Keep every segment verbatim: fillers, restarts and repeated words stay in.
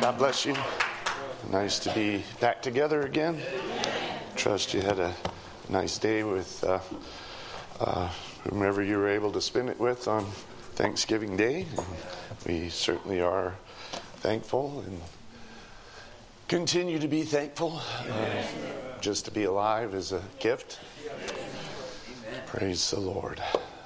God bless you. Nice to be back together again. Trust you had a nice day with uh, uh, whomever you were able to spend it with on Thanksgiving Day. And we certainly are thankful and continue to be thankful. Uh, just to be alive is a gift. Praise the Lord.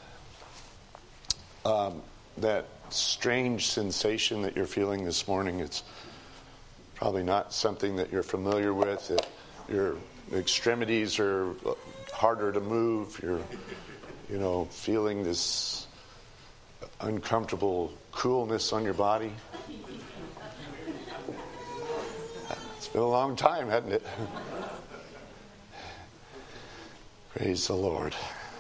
Um, that strange sensation that you're feeling this morning, it's probably not something that you're familiar with. It, your extremities are harder to move. You're, you know, feeling this uncomfortable coolness on your body. It's been a long time, hasn't it? Praise the Lord.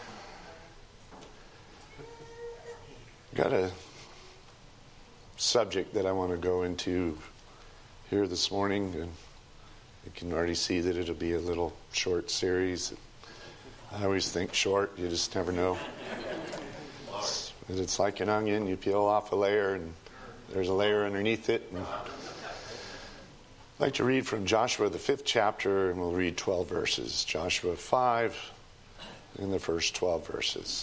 Got a subject that I want to go into here this morning, and you can already see that it'll be a little short series. I always think short, you just never know. It's, it's like an onion, you peel off a layer and there's a layer underneath it. And I'd like to read from Joshua, the fifth chapter, and we'll read twelve verses. Joshua five, in the first twelve verses.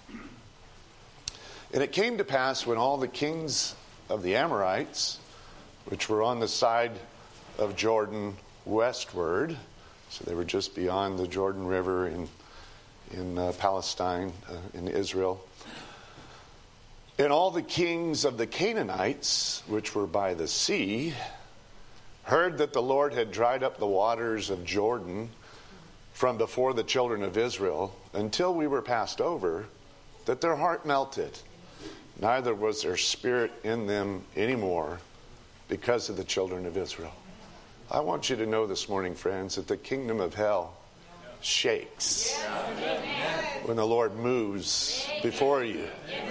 And it came to pass when all the kings of the Amorites, which were on the side of Jordan westward, so they were just beyond the Jordan River in in uh, Palestine, uh, in Israel, and all the kings of the Canaanites, which were by the sea, heard that the Lord had dried up the waters of Jordan from before the children of Israel until we were passed over, that their heart melted. Neither was there spirit in them anymore because of the children of Israel. I want you to know this morning, friends, that the kingdom of hell shakes when the Lord moves before you.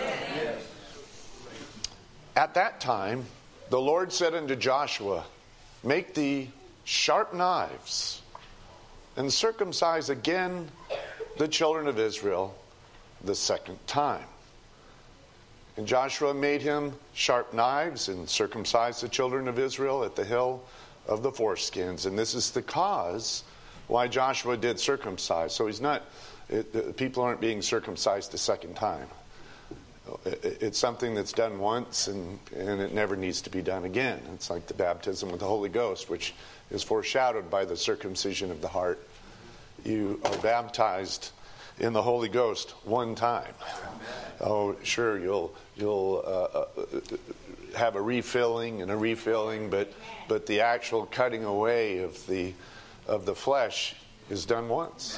At that time, the Lord said unto Joshua, make thee sharp knives, and circumcise again the children of Israel the second time. And Joshua made him sharp knives and circumcised the children of Israel at the hill of the foreskins. And this is the cause why Joshua did circumcise. So he's not, it, people aren't being circumcised the second time. It, it's something that's done once and, and it never needs to be done again. It's like the baptism with the Holy Ghost, which is foreshadowed by the circumcision of the heart. You are baptized in the Holy Ghost one time. Oh, sure, you'll you'll uh, uh, have a refilling and a refilling, but but the actual cutting away of the of the flesh is done once.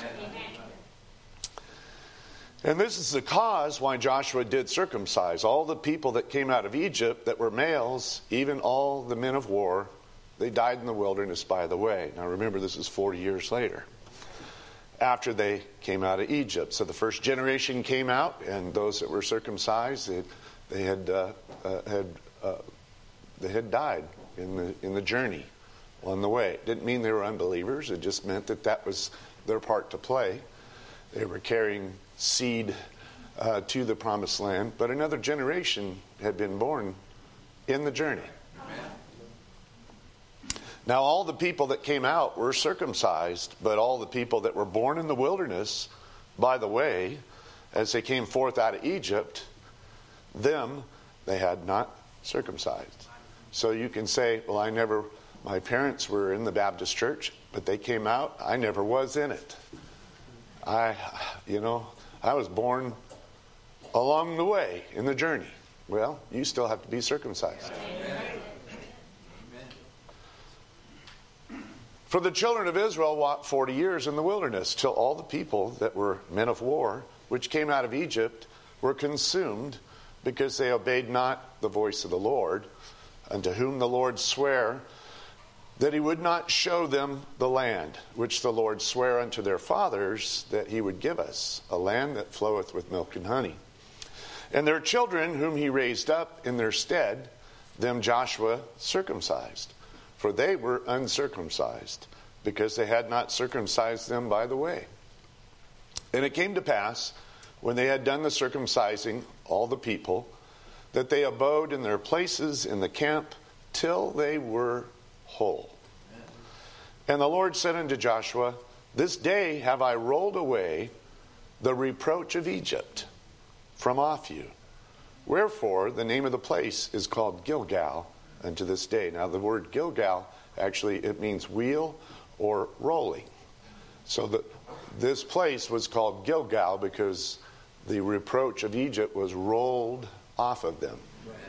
And this is the cause why Joshua did circumcise all the people that came out of Egypt that were males, even all the men of war. They died in the wilderness by the way. Now remember, this is forty years later, after they came out of Egypt. So the first generation came out, and those that were circumcised, they, they had uh, uh, had uh, they had died in the in the journey on the way. It didn't mean they were unbelievers. It just meant that that was their part to play. They were carrying seed uh, to the promised land, but another generation had been born in the journey. Now, all the people that came out were circumcised, but all the people that were born in the wilderness, by the way, as they came forth out of Egypt, them they had not circumcised. So you can say, well, I never, my parents were in the Baptist church, but they came out, I never was in it. I, you know, I was born along the way in the journey. Well, you still have to be circumcised. Amen. For the children of Israel walked forty years in the wilderness, till all the people that were men of war, which came out of Egypt, were consumed, because they obeyed not the voice of the Lord, unto whom the Lord sware that he would not show them the land, which the Lord sware unto their fathers that he would give us, a land that floweth with milk and honey. And their children, whom he raised up in their stead, them Joshua circumcised. For they were uncircumcised, because they had not circumcised them by the way. And it came to pass, when they had done the circumcising, all the people, that they abode in their places in the camp till they were whole. And the Lord said unto Joshua, this day have I rolled away the reproach of Egypt from off you. Wherefore the name of the place is called Gilgal unto this day. Now the word Gilgal, actually it means wheel or rolling. So the, this place was called Gilgal because the reproach of Egypt was rolled off of them.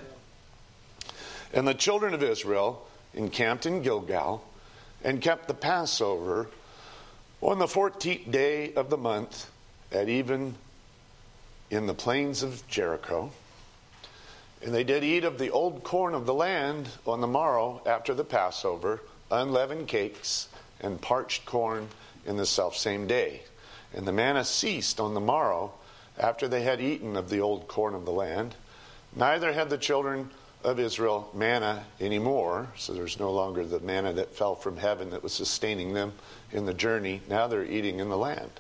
And the children of Israel encamped in Gilgal and kept the Passover on the fourteenth day of the month at even in the plains of Jericho. And they did eat of the old corn of the land on the morrow after the Passover, unleavened cakes and parched corn in the selfsame day. And the manna ceased on the morrow after they had eaten of the old corn of the land. Neither had the children of Israel manna anymore. So there's no longer the manna that fell from heaven that was sustaining them in the journey. Now they're eating in the land.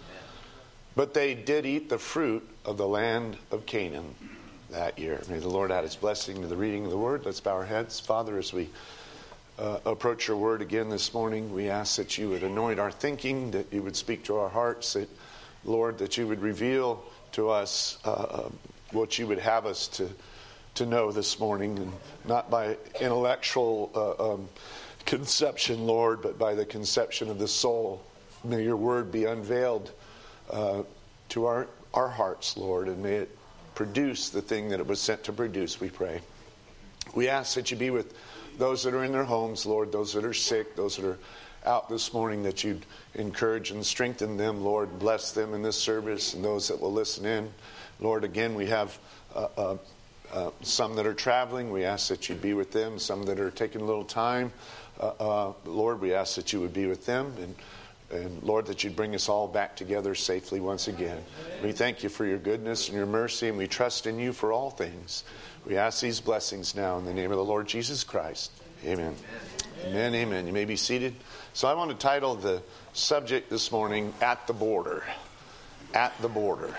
But they did eat the fruit of the land of Canaan that year. May the Lord add his blessing to the reading of the word. Let's bow our heads. Father, as we uh, approach your word again this morning, we ask that you would anoint our thinking, that you would speak to our hearts, that, Lord, that you would reveal to us uh, what you would have us to to know this morning, and not by intellectual uh, um, conception, Lord, but by the conception of the soul. May your word be unveiled uh, to our, our hearts, Lord, and may it produce the thing that it was sent to produce, we pray. We ask that you be with those that are in their homes, Lord, those that are sick, those that are out this morning, that you'd encourage and strengthen them, Lord. Bless them in this service and those that will listen in. Lord, again, we have uh, uh, uh, some that are traveling. We ask that you'd be with them. Some that are taking a little time. Uh, uh, Lord, we ask that you would be with them. And, and Lord, that you'd bring us all back together safely once again. We thank you for your goodness and your mercy, and we trust in you for all things. We ask these blessings now in the name of the Lord Jesus Christ. Amen. Amen, amen. You may be seated. So I want to title the subject this morning, At the Border. At the Border.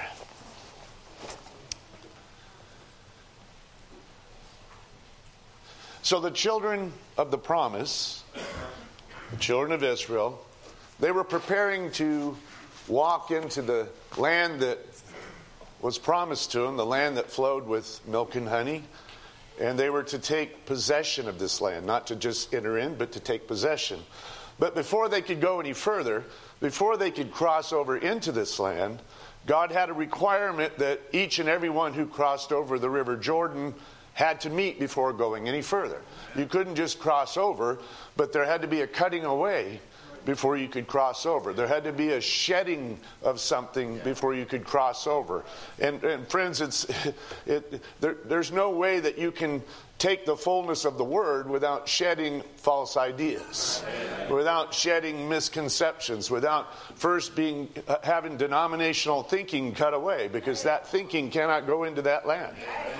So the children of the promise, the children of Israel, they were preparing to walk into the land that was promised to them, the land that flowed with milk and honey. And they were to take possession of this land, not to just enter in, but to take possession. But before they could go any further, before they could cross over into this land, God had a requirement that each and every one who crossed over the River Jordan had to meet before going any further. You couldn't just cross over, but there had to be a cutting away before you could cross over. There had to be a shedding of something before you could cross over. And, and friends, it's it, there, there's no way that you can take the fullness of the word without shedding false ideas, without shedding misconceptions, without first being uh, having denominational thinking cut away, because that thinking cannot go into that land.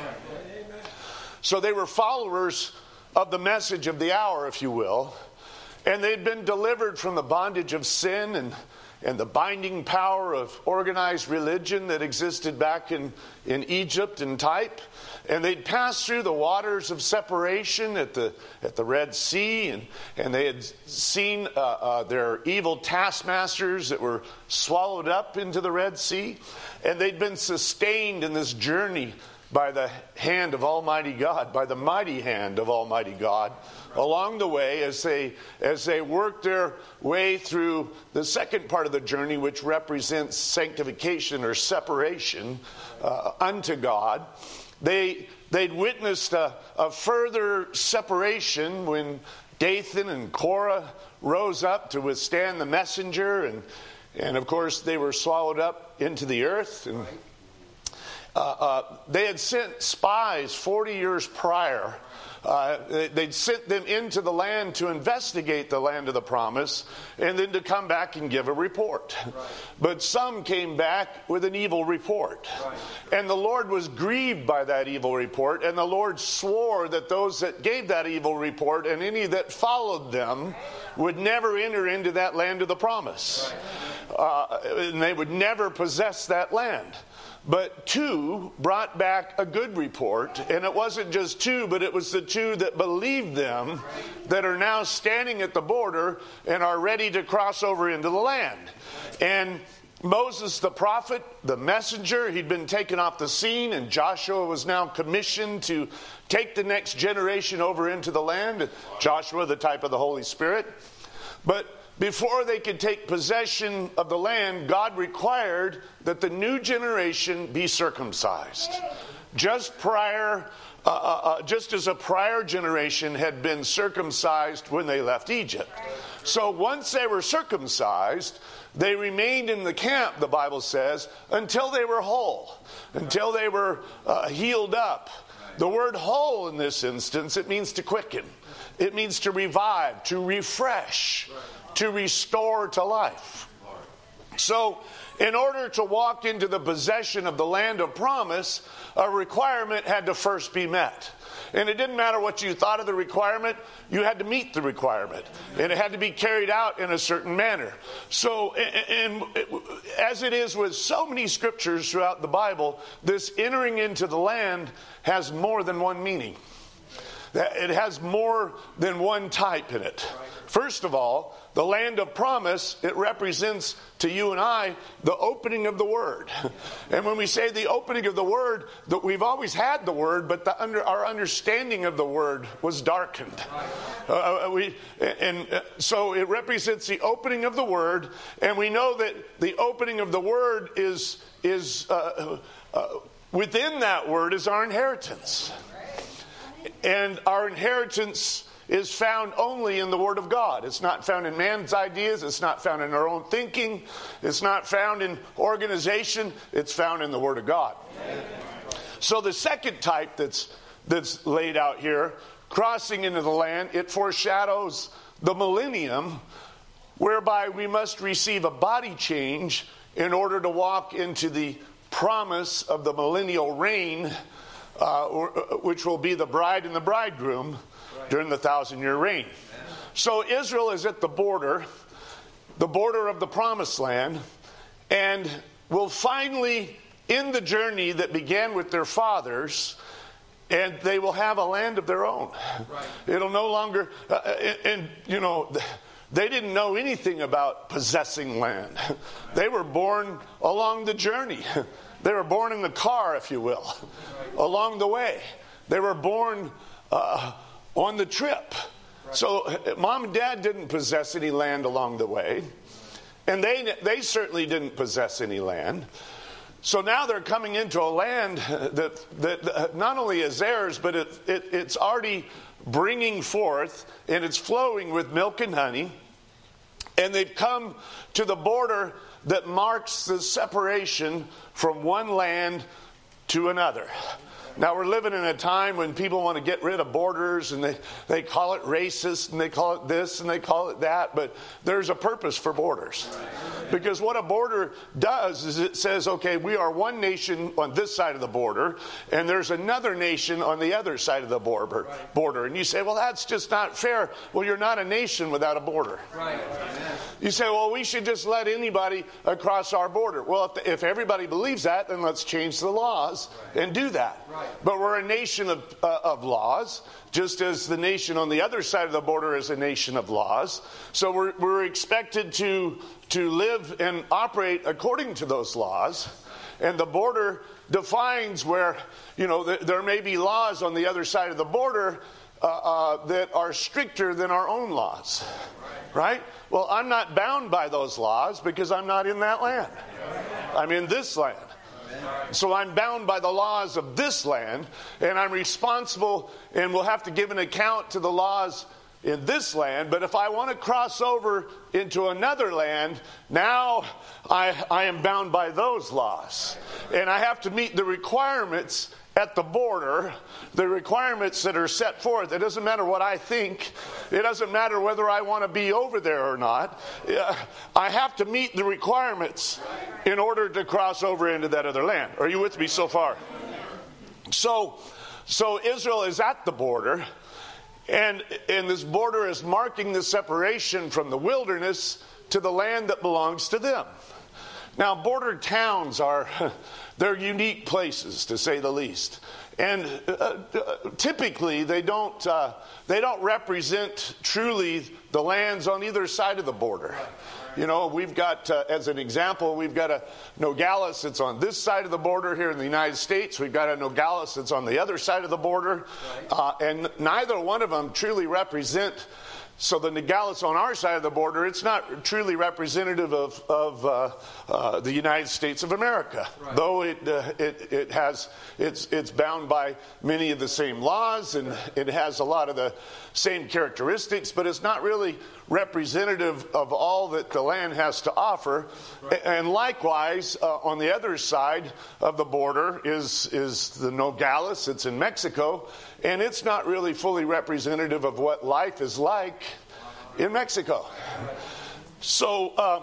So they were followers of the message of the hour, if you will. And they'd been delivered from the bondage of sin and, and the binding power of organized religion that existed back in, in Egypt and type. And they'd passed through the waters of separation at the at the Red Sea. And, and they had seen uh, uh, their evil taskmasters that were swallowed up into the Red Sea. And they'd been sustained in this journey by the hand of Almighty God, by the mighty hand of Almighty God, along the way as they as they worked their way through the second part of the journey, which represents sanctification or separation uh, unto God. They they'd witnessed a, a further separation when Dathan and Korah rose up to withstand the messenger, and and of course they were swallowed up into the earth. And Uh, uh, they had sent spies forty years prior. Uh, they, they'd sent them into the land to investigate the land of the promise and then to come back and give a report. Right. But some came back with an evil report. Right. And the Lord was grieved by that evil report, and the Lord swore that those that gave that evil report and any that followed them would never enter into that land of the promise. Right. uh, and they would never possess that land. But two brought back a good report, and it wasn't just two, but it was the two that believed them that are now standing at the border and are ready to cross over into the land. And Moses the prophet, the messenger, he'd been taken off the scene, and Joshua was now commissioned to take the next generation over into the land. Joshua, the type of the Holy Spirit. But before they could take possession of the land, God required that the new generation be circumcised. Just prior, uh, uh, just as a prior generation had been circumcised when they left Egypt. So once they were circumcised, they remained in the camp, the Bible says, until they were whole, until they were uh, healed up. The word whole in this instance, it means to quicken. It means to revive, to refresh, to restore to life. So, in order to walk into the possession of the land of promise, a requirement had to first be met. And it didn't matter what you thought of the requirement, you had to meet the requirement. And it had to be carried out in a certain manner. So, and as it is with so many scriptures throughout the Bible, this entering into the land has more than one meaning. It has more than one type in it. First of all, the land of promise, it represents to you and I the opening of the Word. And when we say the opening of the Word, that we've always had the Word, but the under, our understanding of the Word was darkened. Uh, we, and uh, so it represents the opening of the Word, and we know that the opening of the Word is, is uh, uh, within that Word is our inheritance. And our inheritance is found only in the Word of God. It's not found in man's ideas. It's not found in our own thinking. It's not found in organization. It's found in the Word of God. Amen. So the second type that's that's laid out here, crossing into the land, it foreshadows the millennium, whereby we must receive a body change in order to walk into the promise of the millennial reign, uh, which will be the bride and the bridegroom during the thousand-year reign. So Israel is at the border, the border of the promised land, and will finally end the journey that began with their fathers, and they will have a land of their own. Right. It'll no longer, uh, and, and you know, they didn't know anything about possessing land. They were born along the journey. They were born in the car, if you will, along the way. They were born uh, on the trip. So mom and dad didn't possess any land along the way. And they they certainly didn't possess any land. So now they're coming into a land that, that not only is theirs, but it, it, it's already bringing forth, and it's flowing with milk and honey. And they've come to the border that marks the separation from one land to another. Now, we're living in a time when people want to get rid of borders, and they, they call it racist, and they call it this, and they call it that, but there's a purpose for borders. Because what a border does is it says, okay, we are one nation on this side of the border, and there's another nation on the other side of the border. border. And you say, well, that's just not fair. Well, you're not a nation without a border. Right. You say, well, we should just let anybody across our border. Well, if, if everybody believes that, then let's change the laws and do that. Right. But we're a nation of, uh, of laws, just as the nation on the other side of the border is a nation of laws. So we're, we're expected to, to live and operate according to those laws. And the border defines where, you know, th- there may be laws on the other side of the border uh, uh, that are stricter than our own laws. Right? Well, I'm not bound by those laws because I'm not in that land. I'm in this land. So I'm bound by the laws of this land, and I'm responsible and will have to give an account to the laws in this land. But if I want to cross over into another land, now I, I am bound by those laws. And I have to meet the requirements at the border, the requirements that are set forth. It doesn't matter what I think. It doesn't matter whether I want to be over there or not. I have to meet the requirements in order to cross over into that other land. Are you with me so far? So, so Israel is at the border, and, and this border is marking the separation from the wilderness to the land that belongs to them. Now, border towns are, they're unique places, to say the least. And uh, uh, typically, they don't, uh, they don't represent truly the lands on either side of the border. You know, we've got, uh, as an example, we've got a Nogales that's on this side of the border here in the United States. We've got a Nogales that's on the other side of the border. Uh, and neither one of them truly represent. So the Nogales on our side of the border, it's not truly representative of, of uh, uh, the United States of America, right. though it, uh, it it has it's it's bound by many of the same laws and it has a lot of the same characteristics, but it's not really representative of all that the land has to offer. Right. And likewise, uh, on the other side of the border is is the Nogales. It's in Mexico. And it's not really fully representative of what life is like in Mexico. So, um,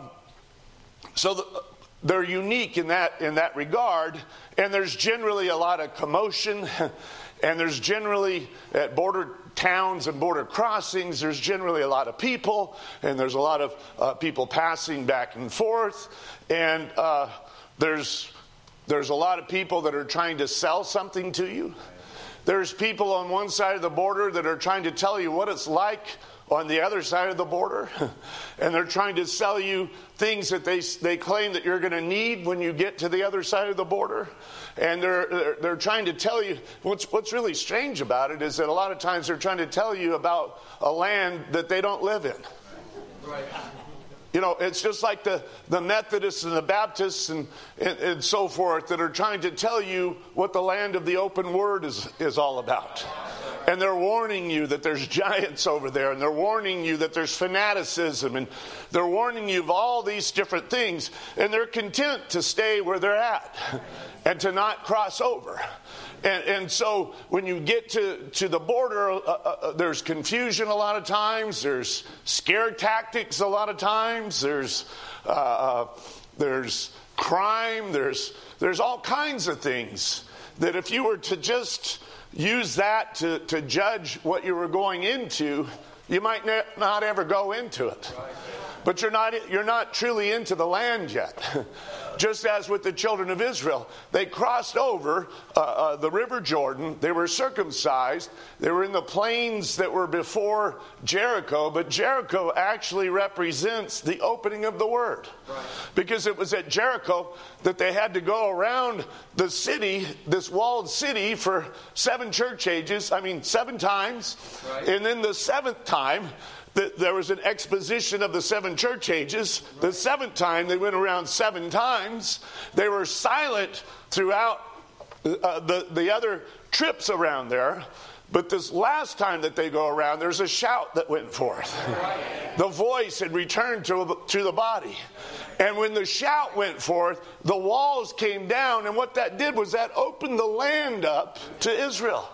so the, they're unique in that in that regard. And there's generally a lot of commotion. And there's generally at border towns and border crossings, there's generally a lot of people, and there's a lot of uh, people passing back and forth. And uh, there's there's a lot of people that are trying to sell something to you. There's people on one side of the border that are trying to tell you what it's like on the other side of the border. And they're trying to sell you things that they they claim that you're going to need when you get to the other side of the border. And they're, they're they're trying to tell you, what's what's really strange about it is that a lot of times they're trying to tell you about a land that they don't live in. Right. You know, it's just like the, the Methodists and the Baptists and, and, and so forth that are trying to tell you what the land of the open word is, is all about. And they're warning you that there's giants over there, and they're warning you that there's fanaticism, and they're warning you of all these different things, and they're content to stay where they're at and to not cross over. And, and so when you get to, to the border, uh, uh, there's confusion a lot of times. There's scare tactics a lot of times. There's uh, there's crime. There's there's all kinds of things that if you were to just use that to, to judge what you were going into, you might ne- not ever go into it. But you're not you're not truly into the land yet. Just as with the children of Israel, they crossed over uh, uh, the River Jordan. They were circumcised. They were in the plains that were before Jericho. But Jericho actually represents the opening of the Word. Right. Because it was at Jericho that they had to go around the city, this walled city, for seven church ages. I mean, seven times. Right. And then the seventh time, there was an exposition of the seven church ages. The seventh time, they went around seven times. They were silent throughout uh, the, the other trips around there. But this last time that they go around, there's a shout that went forth. The voice had returned to, to the body. And when the shout went forth, the walls came down. And what that did was that opened the land up to Israel.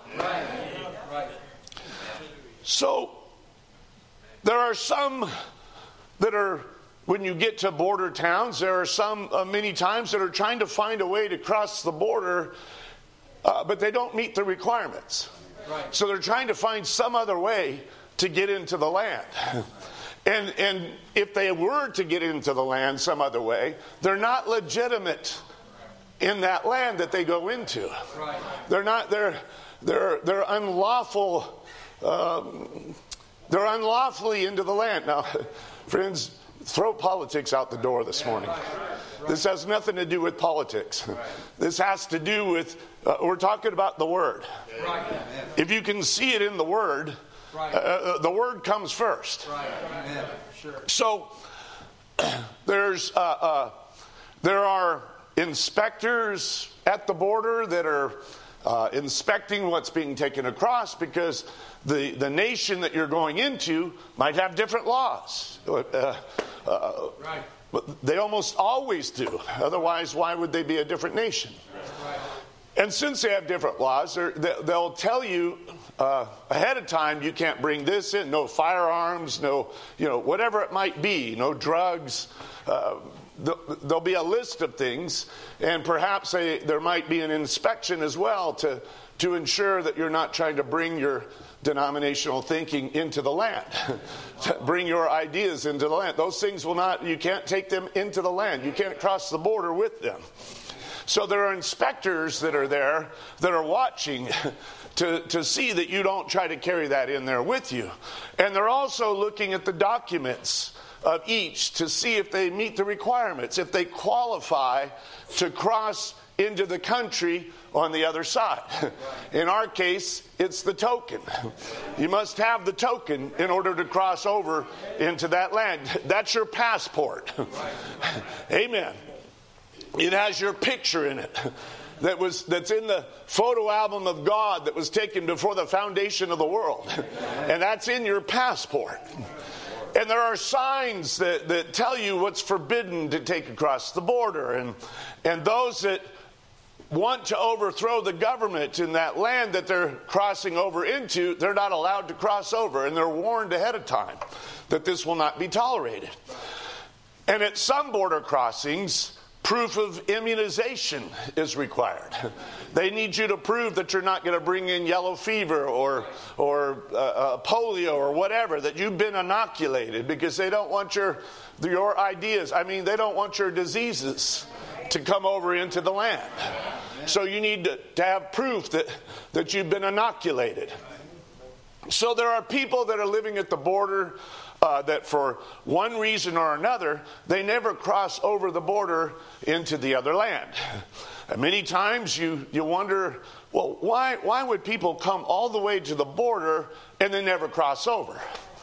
So there are some that are, when you get to border towns, there are some uh, many times that are trying to find a way to cross the border, uh, but they don't meet the requirements. Right. So they're trying to find some other way to get into the land. And and if they were to get into the land some other way, they're not legitimate in that land that they go into. Right. They're not. They're they're they're unlawful. Um, They're unlawfully into the land. Now, friends, throw politics out the door this morning. This has nothing to do with politics. This has to do with, uh, we're talking about the Word. If you can see it in the Word, uh, the Word comes first. So, there's uh, uh, there are inspectors at the border that are uh, inspecting what's being taken across, because The, the nation that you're going into might have different laws. Uh, uh, right. But they almost always do. Otherwise, why would they be a different nation? Right. And since they have different laws, they'll tell you uh, ahead of time, you can't bring this in, no firearms, no, you know, whatever it might be, no drugs. Uh, there'll be a list of things, and perhaps a, there might be an inspection as well to, to ensure that you're not trying to bring your denominational thinking into the land. To bring your ideas into the land. Those things will not, you can't take them into the land. You can't cross the border with them. So there are inspectors that are there that are watching to, to see that you don't try to carry that in there with you. And they're also looking at the documents of each to see if they meet the requirements, if they qualify to cross into the country on the other side. In our case, it's the token. You must have the token in order to cross over into that land. That's your passport. Amen. It has your picture in it. That was that's in the photo album of God that was taken before the foundation of the world. And that's in your passport. And there are signs that, that tell you what's forbidden to take across the border. And, and those that want to overthrow the government in that land that they're crossing over into, they're not allowed to cross over. And they're warned ahead of time that this will not be tolerated. And at some border crossings, proof of immunization is required. They need you to prove that you're not going to bring in yellow fever or or uh, uh, polio or whatever, that you've been inoculated, because they don't want your your ideas. I mean, they don't want your diseases to come over into the land. So you need to, to have proof that, that you've been inoculated. So there are people that are living at the border Uh, that for one reason or another, they never cross over the border into the other land. And many times you, you wonder, well, why, why would people come all the way to the border and they never cross over?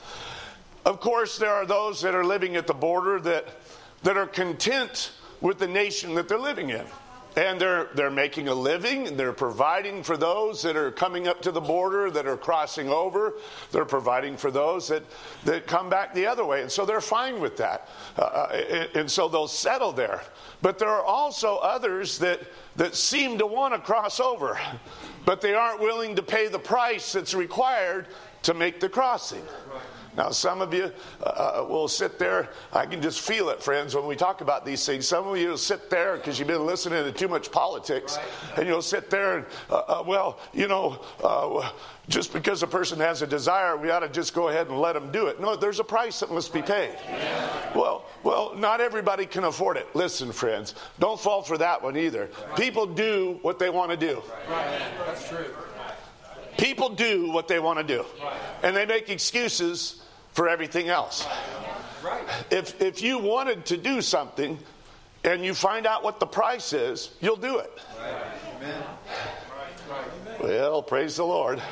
Of course, there are those that are living at the border that, that are content with the nation that they're living in. And they're they're making a living, and they're providing for those that are coming up to the border, that are crossing over. They're providing for those that, that come back the other way. And so they're fine with that. Uh, and, and so they'll settle there. But there are also others that, that seem to want to cross over, but they aren't willing to pay the price that's required to make the crossing. Now, some of you uh, will sit there. I can just feel it, friends, when we talk about these things. Some of you will sit there because you've been listening to too much politics. And you'll sit there and, uh, uh, well, you know, uh, just because a person has a desire, we ought to just go ahead and let them do it. No, there's a price that must be paid. Well, well, not everybody can afford it. Listen, friends, don't fall for that one either. People do what they want to do. That's true. People do what they want to do. And they make excuses for everything else. If if you wanted to do something and you find out what the price is, you'll do it. Well, praise the Lord.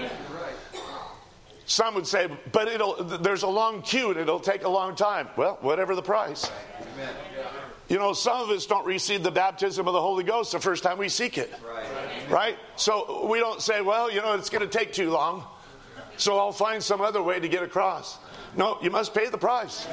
Some would say, but it'll there's a long queue and it'll take a long time. Well, whatever the price. You know, some of us don't receive the baptism of the Holy Ghost the first time we seek it. Right? So we don't say, well, you know, it's going to take too long, so I'll find some other way to get across. No, you must pay the price.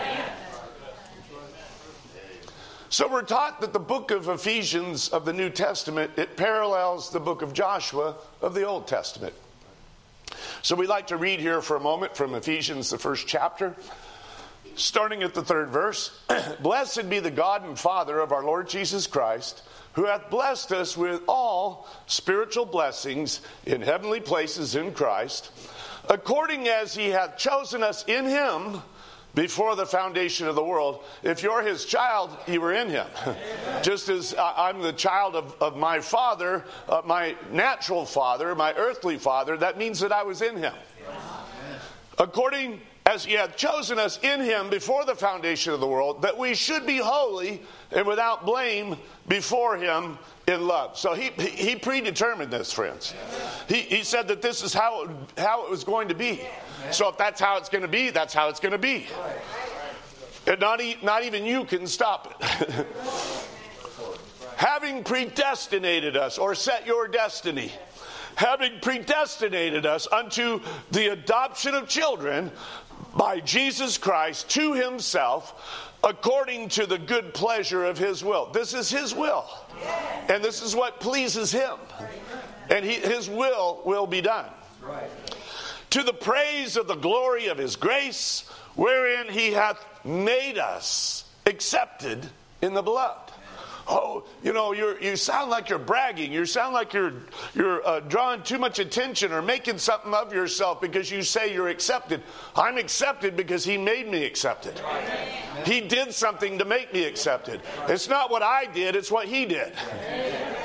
So we're taught that the book of Ephesians of the New Testament, it parallels the book of Joshua of the Old Testament. So we'd like to read here for a moment from Ephesians, the first chapter, starting at the third verse. Blessed be the God and Father of our Lord Jesus Christ, who hath blessed us with all spiritual blessings in heavenly places in Christ, according as he hath chosen us in him before the foundation of the world. If you're his child, you were in him. Just as I'm the child of, of my father, uh, my natural father, my earthly father, that means that I was in him. According as he hath chosen us in him before the foundation of the world, that we should be holy and without blame before him in love. So he he predetermined this, friends. He he said that this is how it, how it was going to be. So if that's how it's going to be, that's how it's going to be. And not, not even you can stop it. Having predestinated us, or set your destiny, having predestinated us unto the adoption of children by Jesus Christ to himself according to the good pleasure of his will. This is his will. And this is what pleases him. And he, his will will be done. To the praise of the glory of his grace, wherein he hath made us accepted in the beloved. Oh, you know, you you sound like you're bragging. You sound like you're you're uh, drawing too much attention or making something of yourself because you say you're accepted. I'm accepted because he made me accepted. Amen. He did something to make me accepted. It's not what I did, it's what he did. Amen.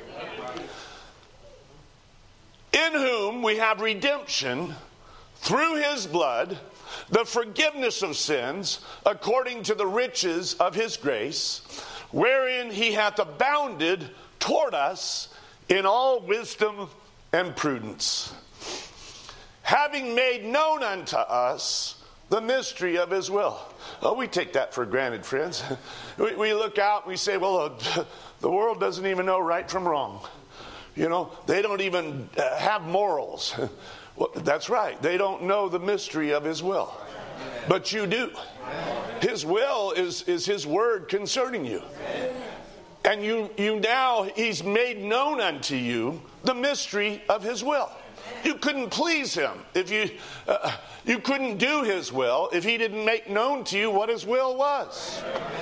In whom we have redemption through his blood, the forgiveness of sins, according to the riches of his grace, wherein he hath abounded toward us in all wisdom and prudence, having made known unto us the mystery of his will. Oh, we take that for granted, friends. We, we look out and we say, well, uh, the world doesn't even know right from wrong. You know, they don't even uh, have morals. Well, that's right. They don't know the mystery of his will. But you do. His will is, is his word concerning you. And you, you now, he's made known unto you the mystery of his will. You couldn't please him if you, uh, you couldn't do his will if he didn't make known to you what his will was.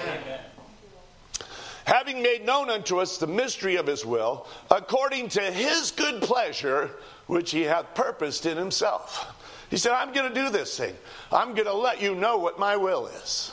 Having made known unto us the mystery of his will, according to his good pleasure, which he hath purposed in himself. He said, I'm going to do this thing. I'm going to let you know what my will is.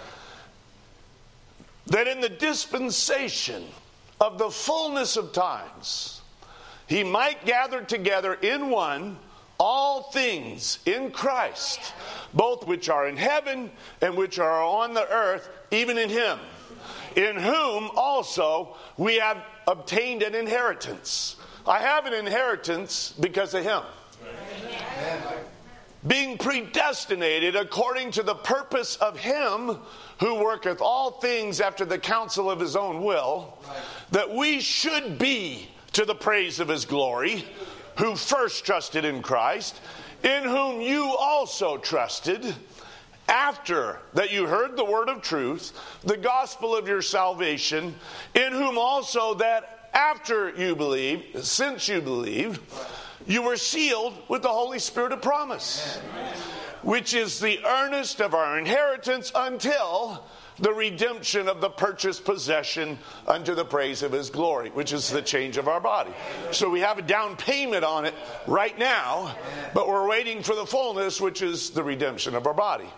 That in the dispensation of the fullness of times, he might gather together in one all things in Christ, both which are in heaven and which are on the earth, even in him, in whom also we have obtained an inheritance. I have an inheritance because of him. Amen. Being predestinated according to the purpose of him who worketh all things after the counsel of his own will, that we should be to the praise of his glory, who first trusted in Christ, in whom you also trusted, after that you heard the word of truth, the gospel of your salvation, in whom also that after you believed, since you believed, you were sealed with the Holy Spirit of promise, which is the earnest of our inheritance until the redemption of the purchased possession unto the praise of his glory, which is the change of our body. So we have a down payment on it right now, but we're waiting for the fullness, which is the redemption of our body.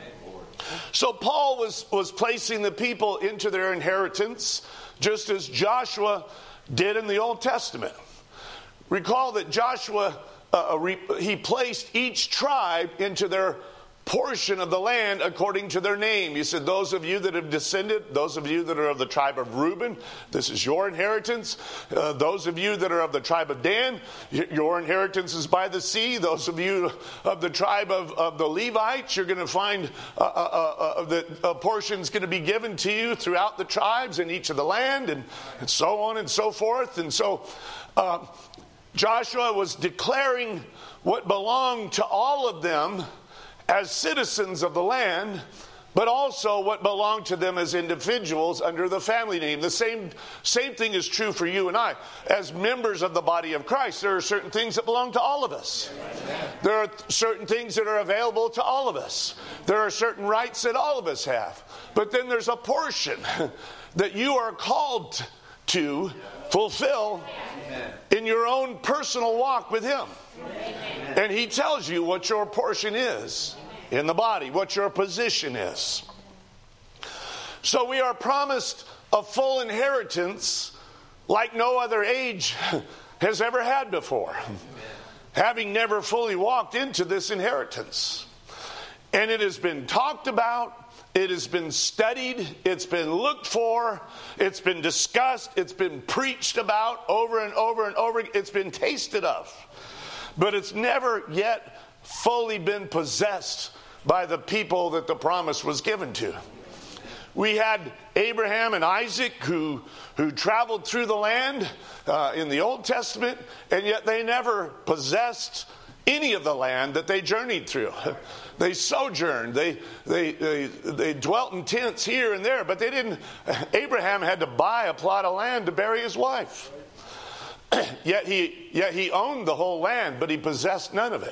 So Paul was, was placing the people into their inheritance, just as Joshua did in the Old Testament. Recall that Joshua, uh, re, he placed each tribe into their portion of the land according to their name. He said, those of you that have descended, those of you that are of the tribe of Reuben, this is your inheritance. Uh, those of you that are of the tribe of Dan, your inheritance is by the sea. Those of you of the tribe of, of the Levites, you're going to find uh, uh, uh, that a portion is going to be given to you throughout the tribes in each of the land, and, and so on and so forth. And so uh, Joshua was declaring what belonged to all of them as citizens of the land, but also what belonged to them as individuals under the family name. The same, same thing is true for you and I. As members of the body of Christ, there are certain things that belong to all of us. There are certain things that are available to all of us. There are certain rights that all of us have. But then there's a portion that you are called to fulfill in your own personal walk with him. And he tells you what your portion is in the body, what your position is. So we are promised a full inheritance like no other age has ever had before, having never fully walked into this inheritance. And it has been talked about, it has been studied, it's been looked for, it's been discussed, it's been preached about over and over and over. It's been tasted of. But it's never yet fully been possessed by the people that the promise was given to. We had Abraham and Isaac who, who traveled through the land uh, in the Old Testament, and yet they never possessed any of the land that they journeyed through. They sojourned. They, they, they, they dwelt in tents here and there, but they didn't. Abraham had to buy a plot of land to bury his wife. Yet he, yet he owned the whole land, but he possessed none of it.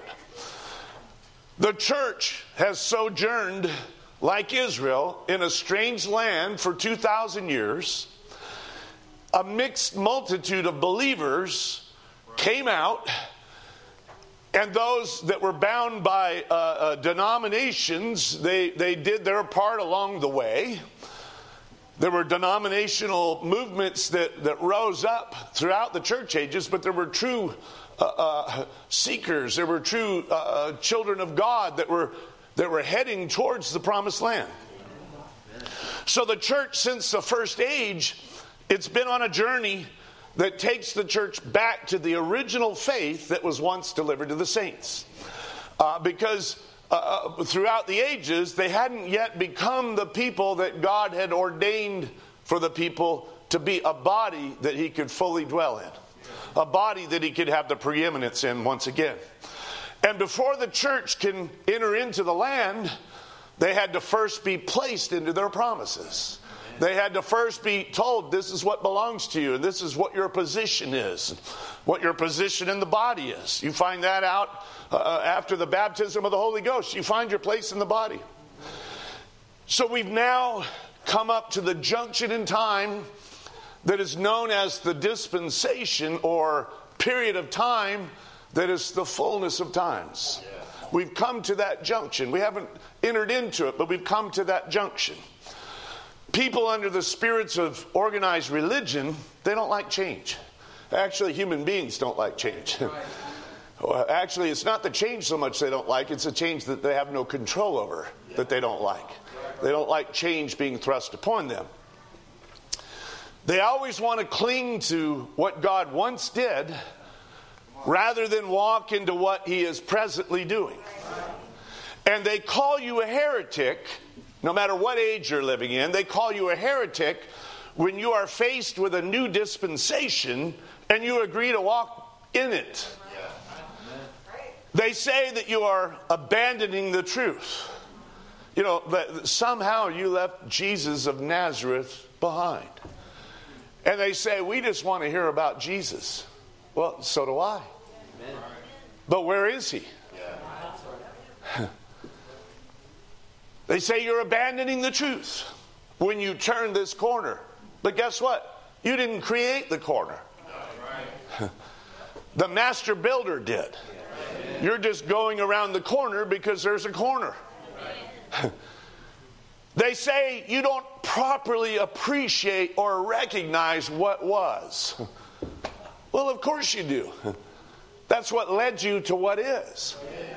The church has sojourned, like Israel, in a strange land for two thousand years. A mixed multitude of believers came out, and those that were bound by uh, uh, denominations, they, they did their part along the way. There were denominational movements that, that rose up throughout the church ages, but there were true uh, uh, seekers. There were true uh, children of God that were that were heading towards the promised land. So the church, since the first age, it's been on a journey that takes the church back to the original faith that was once delivered to the saints. Uh, because uh, throughout the ages, they hadn't yet become the people that God had ordained for the people to be a body that he could fully dwell in. A body that he could have the preeminence in once again. And before the church can enter into the land, they had to first be placed into their promises. They had to first be told, this is what belongs to you, and this is what your position is, what your position in the body is. You find that out uh, after the baptism of the Holy Ghost. You find your place in the body. So we've now come up to the junction in time that is known as the dispensation, or period of time that is the fullness of times. We've come to that junction. We haven't entered into it, but we've come to that junction. People under the spirits of organized religion, they don't like change. Actually, human beings don't like change. Actually, it's not the change so much they don't like, it's a change that they have no control over, that they don't like. They don't like change being thrust upon them. They always want to cling to what God once did rather than walk into what he is presently doing. And they call you a heretic, no matter what age you're living in. They call you a heretic when you are faced with a new dispensation and you agree to walk in it. They say that you are abandoning the truth. You know, that somehow you left Jesus of Nazareth behind. And they say, we just want to hear about Jesus. Well, so do I. Amen. But where is he? Yeah. They say you're abandoning the truth when you turn this corner. But guess what? You didn't create the corner. Right. The master builder did. Amen. You're just going around the corner because there's a corner. Right. They say you don't properly appreciate or recognize what was. Well, of course you do. That's what led you to what is.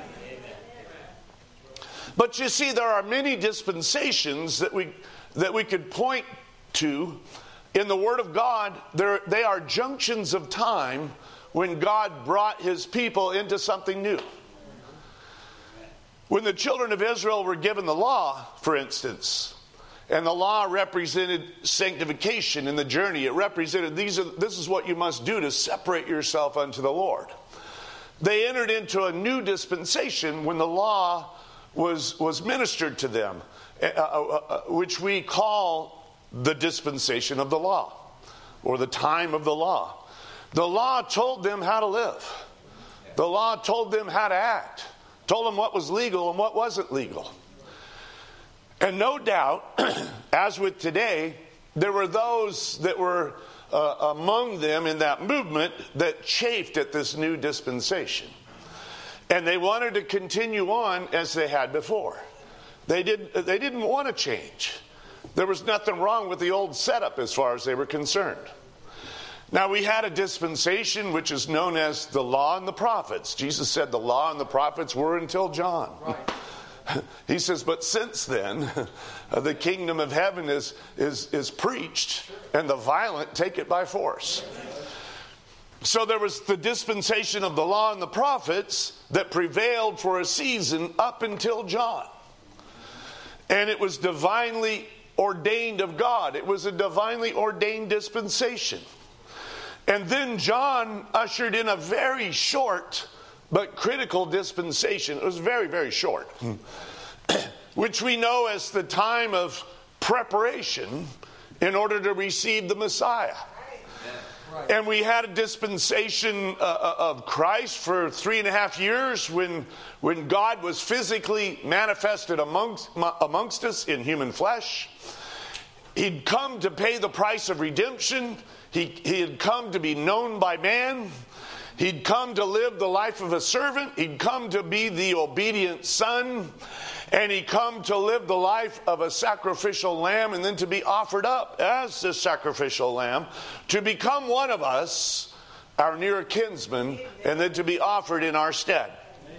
But you see, there are many dispensations that we that we could point to in the Word of God. There, they are junctions of time when God brought his people into something new. When the children of Israel were given the law, for instance, and the law represented sanctification in the journey. It represented these are, this is what you must do to separate yourself unto the Lord. They entered into a new dispensation when the law was, was ministered to them, uh, uh, uh, which we call the dispensation of the law, or the time of the law. The law told them how to live. The law told them how to act. Told them what was legal and what wasn't legal. And no doubt, as with today, there were those that were uh, among them in that movement that chafed at this new dispensation. And they wanted to continue on as they had before. They, did, they didn't want to change. There was nothing wrong with the old setup as far as they were concerned. Now, we had a dispensation which is known as the law and the prophets. Jesus said the law and the prophets were until John. Right. He says, but since then, the kingdom of heaven is, is, is preached, and the violent take it by force. So there was the dispensation of the law and the prophets that prevailed for a season up until John. And it was divinely ordained of God. It was a divinely ordained dispensation. And then John ushered in a very short but critical dispensation. It was very, very short, which we know as the time of preparation in order to receive the Messiah. Right. And we had a dispensation uh, of Christ for three and a half years when, when God was physically manifested amongst, amongst us in human flesh. He'd come to pay the price of redemption. He, he had come to be known by man. He'd come to live the life of a servant. He'd come to be the obedient son. And he come to live the life of a sacrificial lamb and then to be offered up as the sacrificial lamb, to become one of us, our near kinsman, and then to be offered in our stead.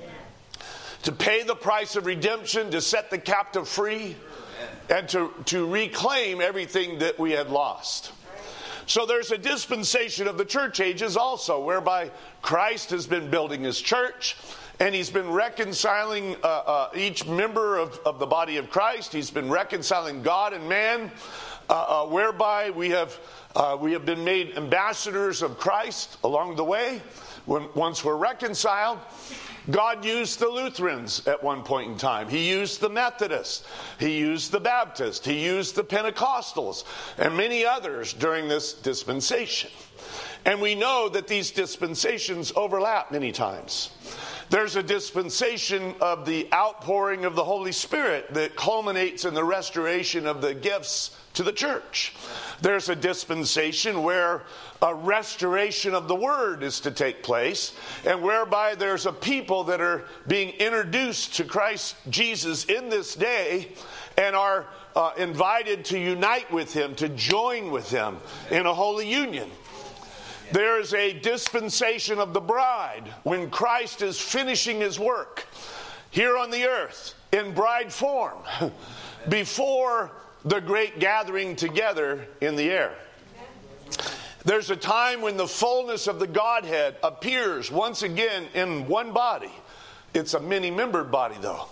To pay the price of redemption, to set the captive free, and to, to reclaim everything that we had lost. So there's a dispensation of the church ages also, whereby Christ has been building his church. And he's been reconciling uh, uh, each member of, of the body of Christ. He's been reconciling God and man, uh, uh, whereby we have uh, we have been made ambassadors of Christ along the way. When, once we're reconciled, God used the Lutherans at one point in time. He used the Methodists. He used the Baptists. He used the Pentecostals and many others during this dispensation. And we know that these dispensations overlap many times. There's a dispensation of the outpouring of the Holy Spirit that culminates in the restoration of the gifts to the church. There's a dispensation where a restoration of the Word is to take place, and whereby there's a people that are being introduced to Christ Jesus in this day and are uh, invited to unite with Him, to join with Him in a holy union. There is a dispensation of the bride when Christ is finishing his work here on the earth in bride form before the great gathering together in the air. There's a time when the fullness of the Godhead appears once again in one body. It's a many-membered body, though.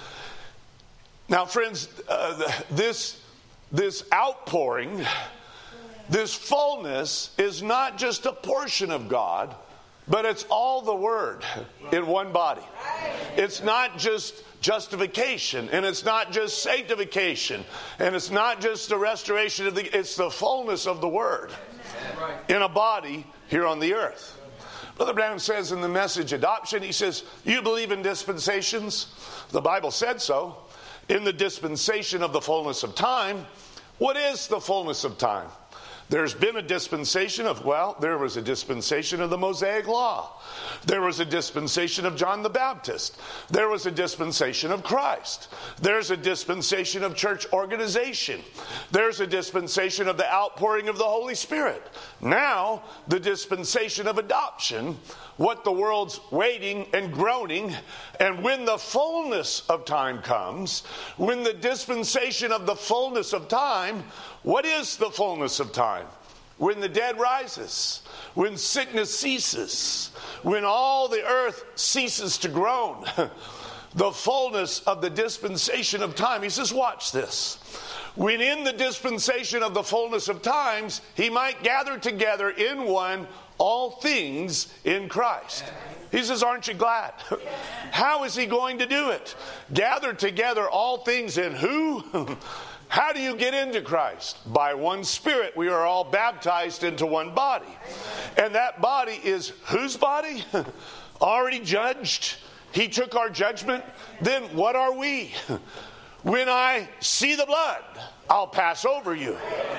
Now, friends, uh, this, this outpouring, this fullness is not just a portion of God, but it's all the Word in one body. It's not just justification, and it's not just sanctification, and it's not just the restoration of the, it's the fullness of the Word in a body here on the earth. Brother Branham says in the message Adoption, he says, you believe in dispensations? The Bible said so. In the dispensation of the fullness of time, what is the fullness of time? There's been a dispensation of, well, there was a dispensation of the Mosaic Law. There was a dispensation of John the Baptist. There was a dispensation of Christ. There's a dispensation of church organization. There's a dispensation of the outpouring of the Holy Spirit. Now, the dispensation of adoption, what the world's waiting and groaning, and when the fullness of time comes, when the dispensation of the fullness of time, what is the fullness of time? When the dead rises, when sickness ceases, when all the earth ceases to groan, the fullness of the dispensation of time. He says, watch this. When in the dispensation of the fullness of times, he might gather together in one all things in Christ. He says, aren't you glad? How is he going to do it? Gather together all things in who? How do you get into Christ? By one Spirit. We are all baptized into one body. And that body is whose body? Already judged. He took our judgment. Then what are we? When I see the blood, I'll pass over you.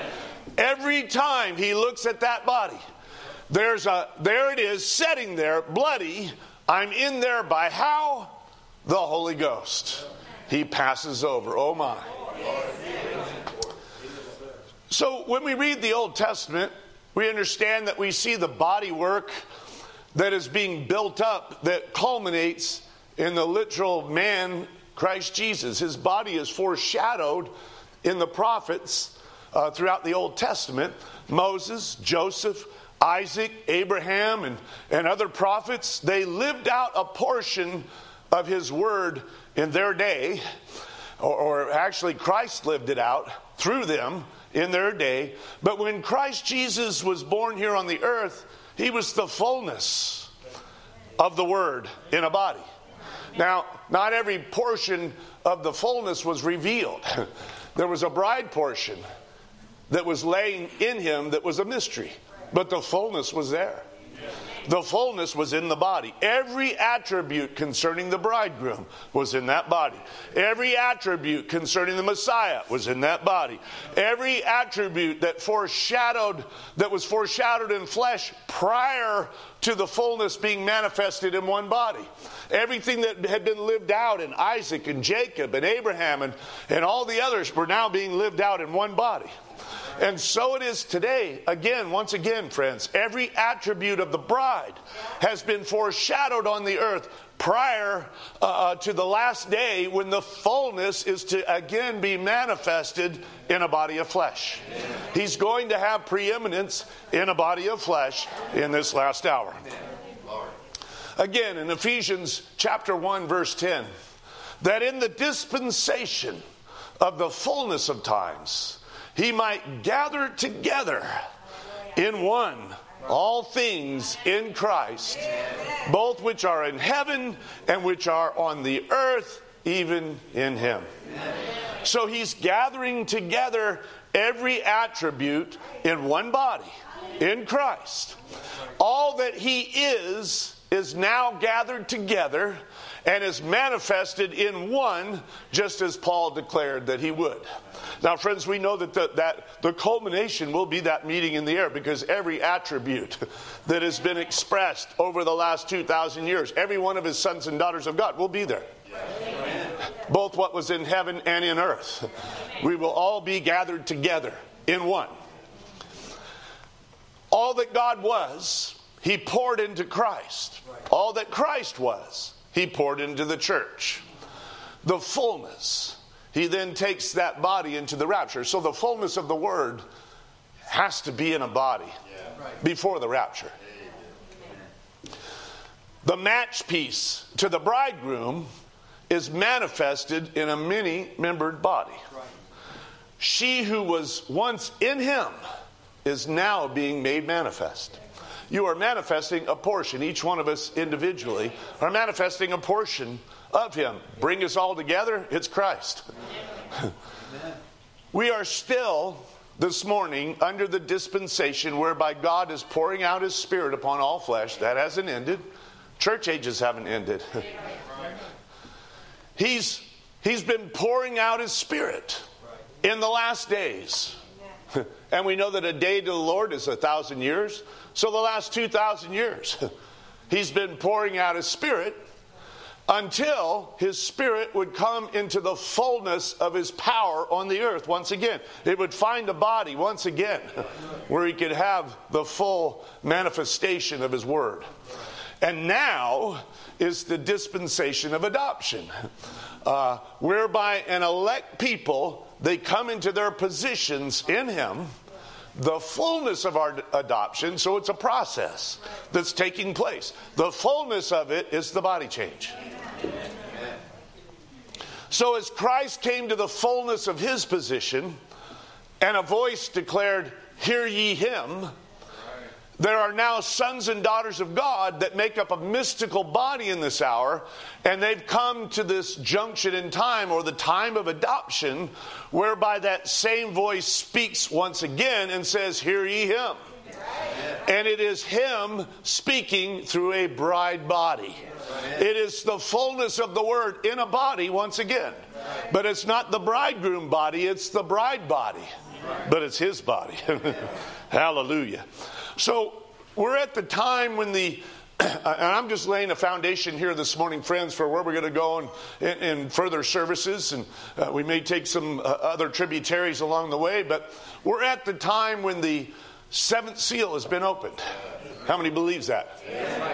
Every time he looks at that body, there's a there it is sitting there, bloody. I'm in there by how? The Holy Ghost. He passes over. Oh my. So when we read the Old Testament, we understand that we see the body work that is being built up that culminates in the literal man, Christ Jesus. His body is foreshadowed in the prophets uh, throughout the Old Testament. Moses, Joseph, Isaac, Abraham, and, and other prophets, they lived out a portion of his word in their day. Or, or actually Christ lived it out through them in their day. But when Christ Jesus was born here on the earth, he was the fullness of the Word in a body. Now, not every portion of the fullness was revealed. There was a bride portion that was laying in him that was a mystery. But the fullness was there. The fullness was in the body. Every attribute concerning the bridegroom was in that body. Every attribute concerning the Messiah was in that body. Every attribute that foreshadowed, that was foreshadowed in flesh prior to the fullness being manifested in one body. Everything that had been lived out in Isaac and Jacob and Abraham and, and all the others were now being lived out in one body. And so it is today. Again, once again, friends, every attribute of the bride has been foreshadowed on the earth prior uh, to the last day when the fullness is to again be manifested in a body of flesh. He's going to have preeminence in a body of flesh in this last hour. Again, in Ephesians chapter one, verse ten, that in the dispensation of the fullness of times, he might gather together in one all things in Christ, both which are in heaven and which are on the earth, even in him. So he's gathering together every attribute in one body, in Christ. All that he is, is now gathered together and is manifested in one, just as Paul declared that he would. Now, friends, we know that the, that the culmination will be that meeting in the air, because every attribute that has been expressed over the last two thousand years, every one of his sons and daughters of God will be there. Amen. Both what was in heaven and in earth. We will all be gathered together in one. All that God was, he poured into Christ. All that Christ was, he poured into the church. The fullness. He then takes that body into the rapture. So the fullness of the Word has to be in a body before the rapture. The match piece to the bridegroom is manifested in a many-membered body. She who was once in him is now being made manifest. You are manifesting a portion. Each one of us individually are manifesting a portion of him. Bring us all together, it's Christ. We are still this morning under the dispensation whereby God is pouring out his Spirit upon all flesh. That hasn't ended. Church ages haven't ended. He's, he's been pouring out his Spirit in the last days. And we know that a day to the Lord is a thousand years. So the last two thousand years, he's been pouring out his Spirit until his Spirit would come into the fullness of his power on the earth once again. It would find a body once again where he could have the full manifestation of his word. And now is the dispensation of adoption, uh, whereby an elect people, they come into their positions in him, the fullness of our adoption. So it's a process that's taking place. The fullness of it is the body change. So as Christ came to the fullness of his position, and a voice declared, "Hear ye him," there are now sons and daughters of God that make up a mystical body in this hour, and they've come to this junction in time, or the time of adoption, whereby that same voice speaks once again and says, "Hear ye him." And it is him speaking through a bride body. It is the fullness of the word in a body once again. But it's not the bridegroom body, it's the bride body. But it's his body. Hallelujah. So we're at the time when the, and I'm just laying a foundation here this morning, friends, for where we're going to go in, in, in further services. And uh, we may take some uh, other tributaries along the way. But we're at the time when the seventh seal has been opened. How many believes that?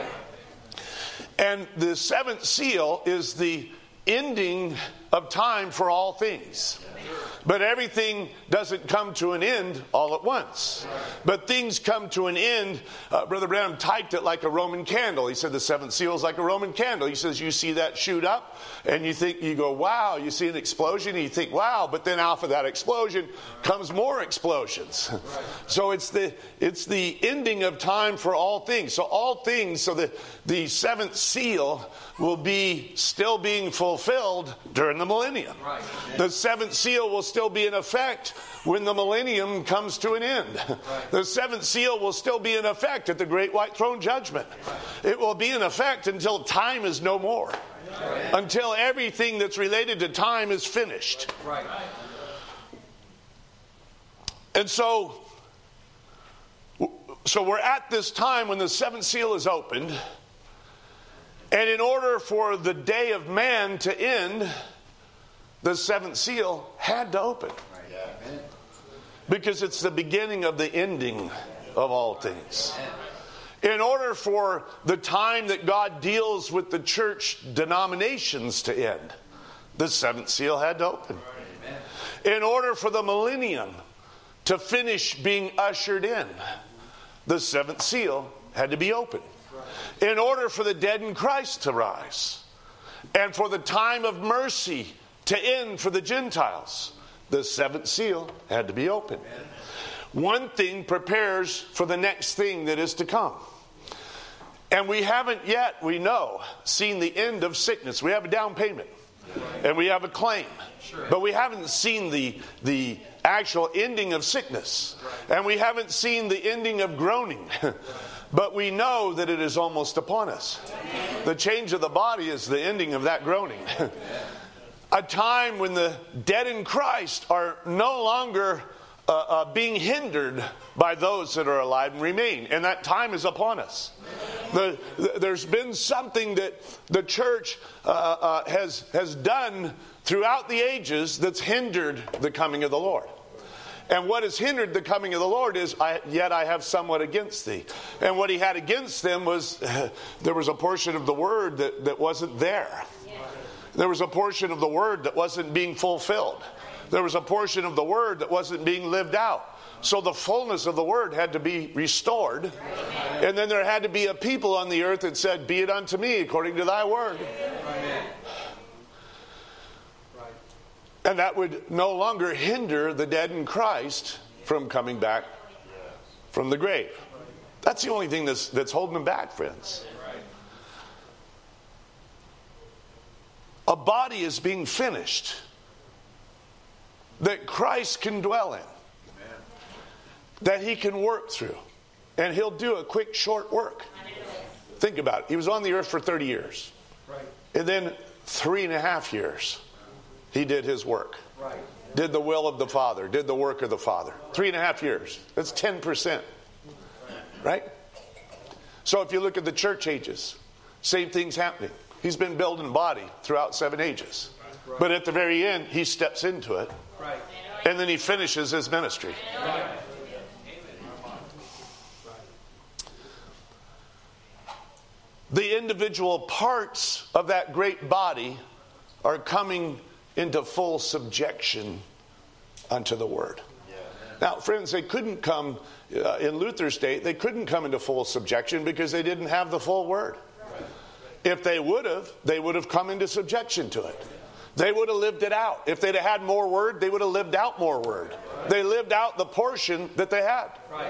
And the seventh seal is the ending of time for all things. But everything doesn't come to an end all at once. But things come to an end. Uh, Brother Branham typed it like a Roman candle. He said the seventh seal is like a Roman candle. He says you see that shoot up and you think, you go, wow. You see an explosion and you think, wow. But then off of that explosion comes more explosions. So it's the it's the ending of time for all things. So all things, so the, the seventh seal will be still being fulfilled during the millennium. Right. The seventh seal will still be in effect when the millennium comes to an end. Right. The seventh seal will still be in effect at the great white throne judgment. Right. It will be in effect until time is no more. Right. Until everything that's related to time is finished. Right. And so, so we're at this time when the seventh seal is opened. And in order for the day of man to end, the seventh seal had to open. Because it's the beginning of the ending of all things. In order for the time that God deals with the church denominations to end, the seventh seal had to open. In order for the millennium to finish being ushered in, the seventh seal had to be opened. In order for the dead in Christ to rise, and for the time of mercy to end for the Gentiles, the seventh seal had to be opened. One thing prepares for the next thing that is to come. And we haven't yet, we know, seen the end of sickness. We have a down payment. And we have a claim. But we haven't seen the, the actual ending of sickness. And we haven't seen the ending of groaning. But we know that it is almost upon us. The change of the body is the ending of that groaning. A time when the dead in Christ are no longer uh, uh, being hindered by those that are alive and remain. And that time is upon us. The, the, there's been something that the church uh, uh, has, has done throughout the ages that's hindered the coming of the Lord. And what has hindered the coming of the Lord is, I, yet I have somewhat against thee. And what he had against them was, uh, there was a portion of the word that, that wasn't there. There was a portion of the word that wasn't being fulfilled. There was a portion of the word that wasn't being lived out. So the fullness of the word had to be restored. And then there had to be a people on the earth that said, be it unto me according to thy word. And that would no longer hinder the dead in Christ from coming back from the grave. That's the only thing that's, that's holding them back, friends. A body is being finished that Christ can dwell in, that he can work through. And he'll do a quick, short work. Think about it. He was on the earth for thirty years. And then three and a half years. He did his work. Right. Did the will of the Father. Did the work of the Father. Three and a half years. That's ten percent. Right? So if you look at the church ages, same thing's happening. He's been building a body throughout seven ages. Right. But at the very end, he steps into it. Right. And then he finishes his ministry. Right. The individual parts of that great body are coming into full subjection unto the Word. Yeah. Now, friends, they couldn't come, uh, in Luther's day, they couldn't come into full subjection because they didn't have the full Word. Right. If they would have, they would have come into subjection to it. They would have lived it out. If they'd have had more Word, they would have lived out more Word. Right. They lived out the portion that they had. Right.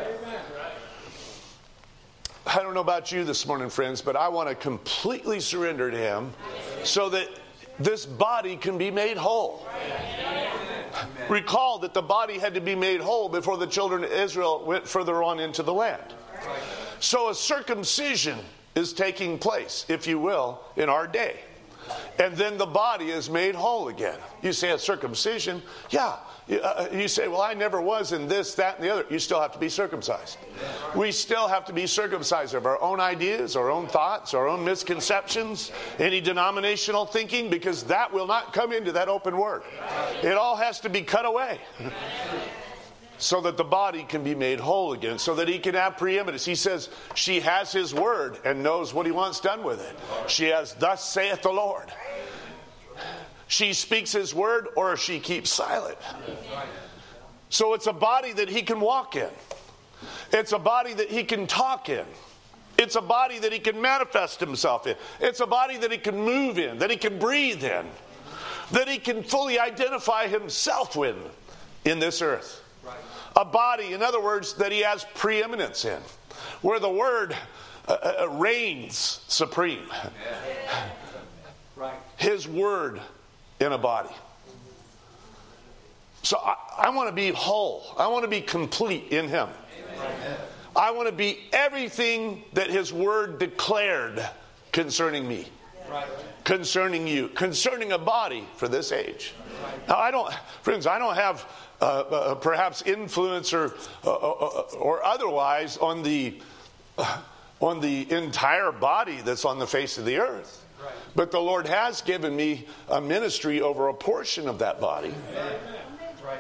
I don't know about you this morning, friends, but I want to completely surrender to Him so that this body can be made whole. Amen. Recall that the body had to be made whole before the children of Israel went further on into the land. So a circumcision is taking place, if you will, in our day. And then the body is made whole again. You say a circumcision? Yeah. You say, well, I never was in this, that, and the other. You still have to be circumcised. We still have to be circumcised of our own ideas, our own thoughts, our own misconceptions, any denominational thinking, because that will not come into that open word. It all has to be cut away so that the body can be made whole again, so that he can have preeminence. He says she has his word and knows what he wants done with it. She has, thus saith the Lord. she speaks his word or she keeps silent. So it's a body that he can walk in. It's a body that he can talk in. It's a body that he can manifest himself in. It's a body that he can move in, that he can breathe in, that he can fully identify himself with in this earth. A body, in other words, that he has preeminence in, where the word uh, uh, reigns supreme. His word in a body. So I, I want to be whole. I want to be complete in him. Amen. I want to be everything that his word declared concerning me, right. Concerning you, concerning a body for this age. Right. Now, I don't, friends, I don't have uh, uh, perhaps influence or, uh, uh, or otherwise on the uh, on the entire body that's on the face of the earth. Right. But the Lord has given me a ministry over a portion of that body. Amen. Right.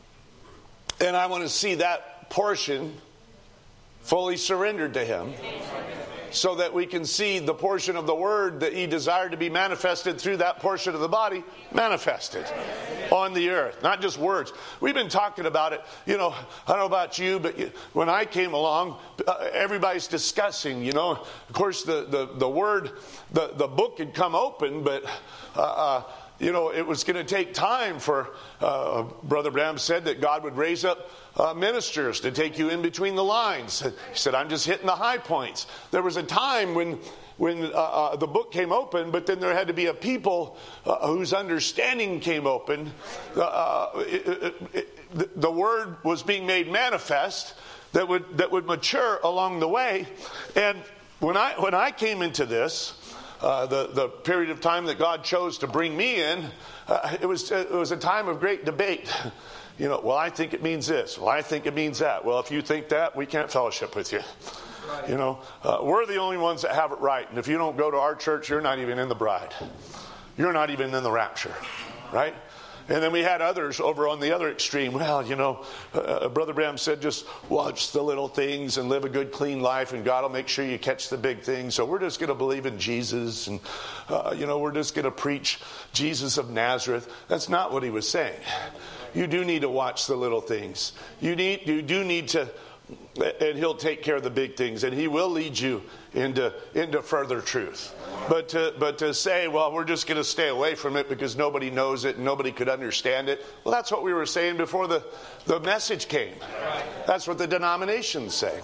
And I want to see that portion fully surrendered to him, so that we can see the portion of the word that he desired to be manifested through that portion of the body manifested on the earth. Not just words. We've been talking about it. You know, I don't know about you, but when I came along, everybody's discussing, you know. Of course, the, the, the word, the, the book had come open, but... Uh, uh, You know, it was going to take time for, uh, Brother Branham said that God would raise up uh, ministers to take you in between the lines. He said, I'm just hitting the high points. There was a time when when uh, uh, the book came open, but then there had to be a people uh, whose understanding came open. Uh, it, it, it, the word was being made manifest that would that would mature along the way. And when I when I came into this, Uh, the, the period of time that God chose to bring me in, uh, it was it was a time of great debate. You know, well, I think it means this. Well, I think it means that. Well, if you think that, we can't fellowship with you. Right. You know, uh, we're the only ones that have it right. And if you don't go to our church, you're not even in the bride. You're not even in the rapture, right? And then we had others over on the other extreme. Well, you know, uh, Brother Branham said just watch the little things and live a good, clean life, and God will make sure you catch the big things. So we're just going to believe in Jesus, and, uh, you know, we're just going to preach Jesus of Nazareth. That's not what he was saying. You do need to watch the little things. You need, you do need to, and he'll take care of the big things, and he will lead you into into further truth. But to, but to say, well, we're just going to stay away from it because nobody knows it and nobody could understand it. Well, that's what we were saying before the, the message came. That's what the denominations say.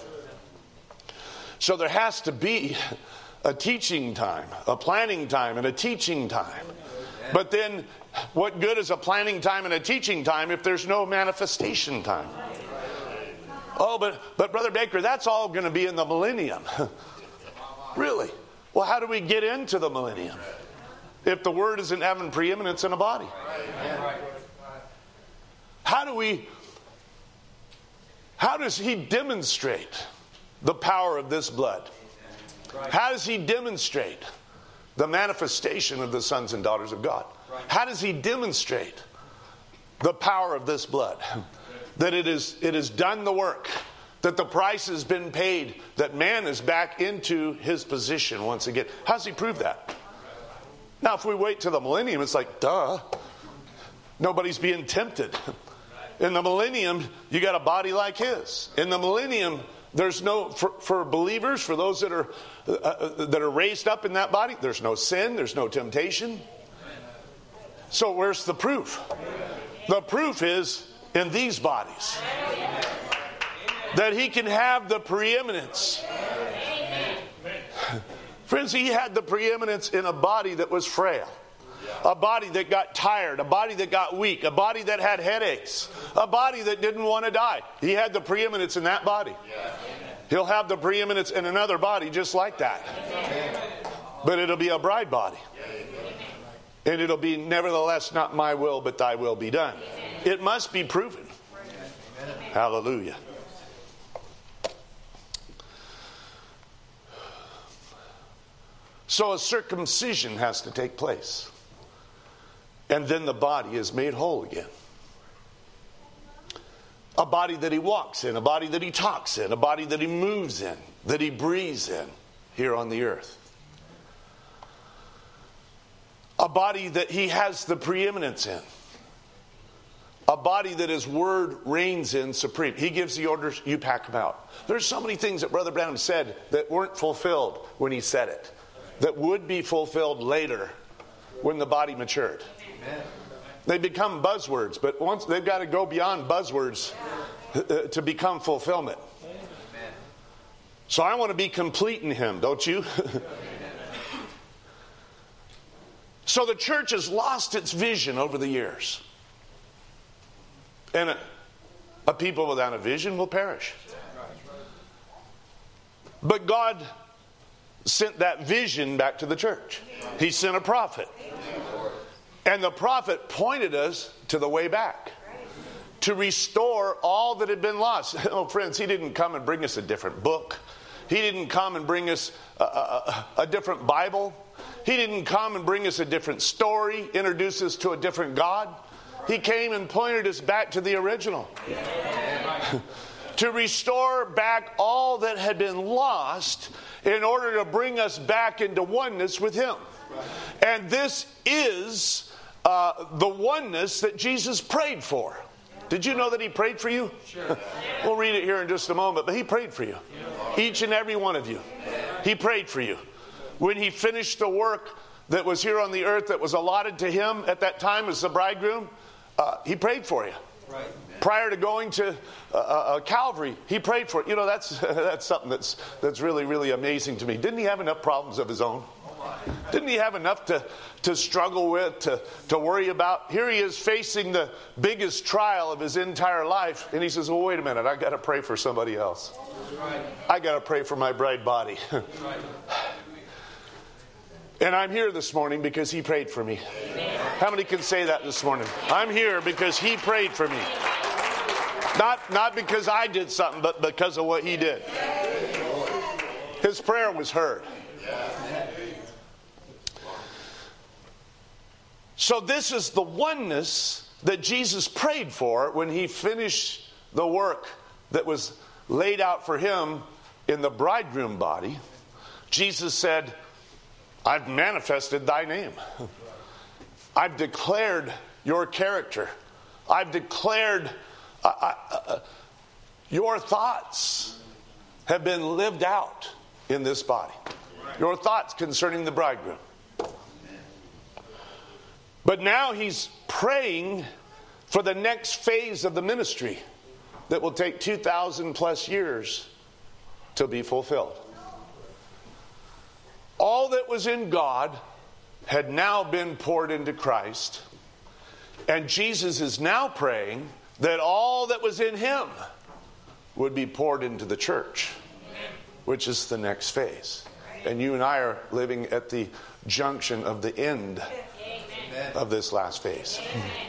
So there has to be a teaching time, a planning time, and a teaching time. But then what good is a planning time and a teaching time if there's no manifestation time? Oh, but, but Brother Baker, that's all going to be in the millennium. Really? Well, how do we get into the millennium if the word isn't having preeminence in a body? How do we, how does he demonstrate the power of this blood? How does he demonstrate the manifestation of the sons and daughters of God? How does he demonstrate the power of this blood? That it is, it has done the work. That the price has been paid. That man is back into his position once again. How does he prove that? Now, if we wait till the millennium, it's like, duh. Nobody's being tempted. In the millennium, you got a body like his. In the millennium, there's no, for, for believers, for those that are uh, that are raised up in that body, there's no sin, there's no temptation. So where's the proof? The proof is in these bodies. That he can have the preeminence. Friends, he had the preeminence in a body that was frail. A body that got tired. A body that got weak. A body that had headaches. A body that didn't want to die. He had the preeminence in that body. He'll have the preeminence in another body just like that. But it'll be a bride body. And it'll be, nevertheless, not my will, but thy will be done. It must be proven. Hallelujah. So a circumcision has to take place. And then the body is made whole again. A body that he walks in, a body that he talks in, a body that he moves in, that he breathes in here on the earth. A body that he has the preeminence in. A body that his word reigns in supreme. He gives the orders, you pack them out. There's so many things that Brother Branham said that weren't fulfilled when he said it. That would be fulfilled later when the body matured. Amen. They become buzzwords, but once they've got to go beyond buzzwords to become fulfillment. Amen. So I want to be complete in him, don't you? So the church has lost its vision over the years. And a, a people without a vision will perish. But God sent that vision back to the church. He sent a prophet. And the prophet pointed us to the way back. To restore all that had been lost. Oh, friends, he didn't come and bring us a different book. He didn't come and bring us a, a, a different Bible. He didn't come and bring us a different story, introduce us to a different God. He came and pointed us back to the original. To restore back all that had been lost in order to bring us back into oneness with him. And this is uh, the oneness that Jesus prayed for. Did you know that he prayed for you? Sure. We'll read it here in just a moment, but he prayed for you. Each and every one of you. He prayed for you. When he finished the work that was here on the earth that was allotted to him at that time as the bridegroom, uh, he prayed for you. Right. Prior to going to uh, uh, Calvary, he prayed for it. You know, that's that's something that's that's really, really amazing to me. Didn't he have enough problems of his own? Didn't he have enough to, to struggle with, to, to worry about? Here he is facing the biggest trial of his entire life. And he says, well, wait a minute. I got to pray for somebody else. I got to pray for my bride body. And I'm here this morning because he prayed for me. How many can say that this morning? I'm here because he prayed for me. Not, not because I did something, but because of what he did. His prayer was heard. So this is the oneness that Jesus prayed for when he finished the work that was laid out for him in the bridegroom body. Jesus said, I've manifested thy name. I've declared your character. I've declared uh, uh, uh, your thoughts have been lived out in this body. Your thoughts concerning the bridegroom. But now he's praying for the next phase of the ministry that will take two thousand plus years to be fulfilled. All that was in God had now been poured into Christ. And Jesus is now praying that all that was in him would be poured into the church, which is the next phase. And you and I are living at the junction of the end of this last phase.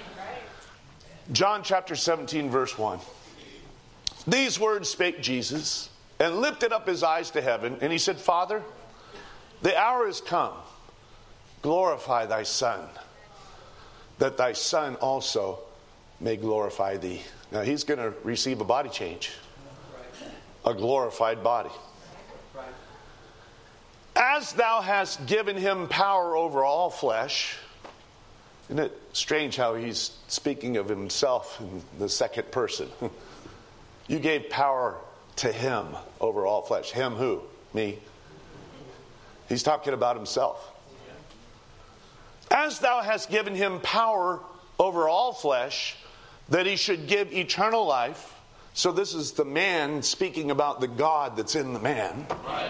John chapter seventeen, verse one. These words spake Jesus, and lifted up his eyes to heaven, and he said, Father, the hour is come. Glorify thy Son, that thy Son also may glorify thee. Now he's going to receive a body change. A glorified body. As thou hast given him power over all flesh. Isn't it strange how he's speaking of himself in the second person? You gave power to him over all flesh. Him who? Me. He's talking about himself. As thou hast given him power over all flesh, that he should give eternal life. So this is the man speaking about the God that's in the man.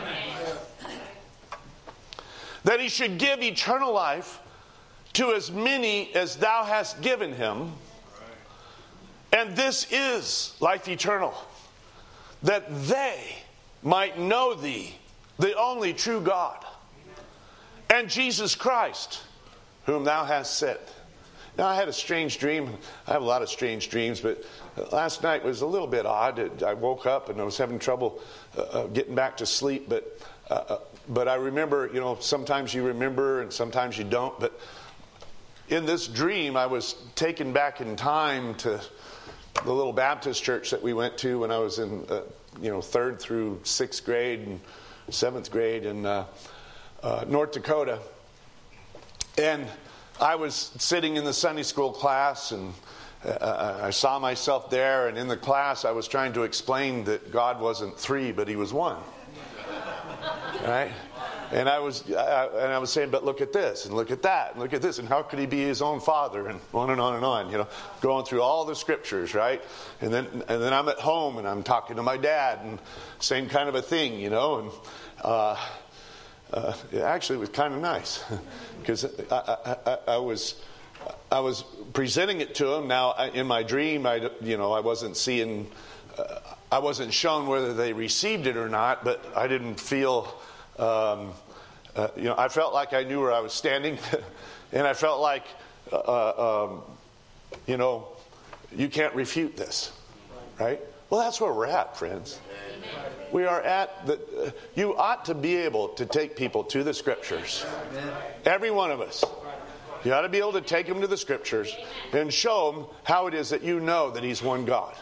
That he should give eternal life to as many as thou hast given him. And this is life eternal, that they might know thee, the only true God, and Jesus Christ, whom thou hast sent. Now, I had a strange dream. I have a lot of strange dreams, but last night was a little bit odd. I woke up and I was having trouble uh, getting back to sleep, but uh, but I remember, you know, sometimes you remember and sometimes you don't, but in this dream, I was taken back in time to the little Baptist church that we went to when I was in, uh, you know, third through sixth grade and seventh grade in uh, uh, North Dakota. And I was sitting in the Sunday school class, and uh, I saw myself there, and in the class I was trying to explain that God wasn't three, but he was one. Right? And I was I, and I was saying, but look at this, and look at that, and look at this, and how could he be his own father, and on and on and on, you know, going through all the scriptures, right? And then and then I'm at home, and I'm talking to my dad, and same kind of a thing, you know, and uh, uh, it actually was kind of nice because I, I, I, I was I was presenting it to him. Now in my dream, I you know I wasn't seeing, uh, I wasn't shown whether they received it or not, but I didn't feel. Um, uh, you know, I felt like I knew where I was standing, and I felt like, uh, um, you know, you can't refute this, right? Well, that's where we're at, friends. We are at the. Uh, you ought to be able to take people to the Scriptures. Every one of us. You ought to be able to take them to the Scriptures and show them how it is that you know that He's one God.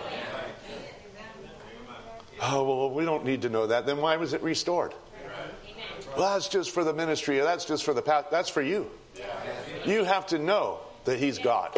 Oh, well, we don't need to know that. Then why was it restored? Well, that's just for the ministry. That's just for the path. That's for you. You have to know that He's God.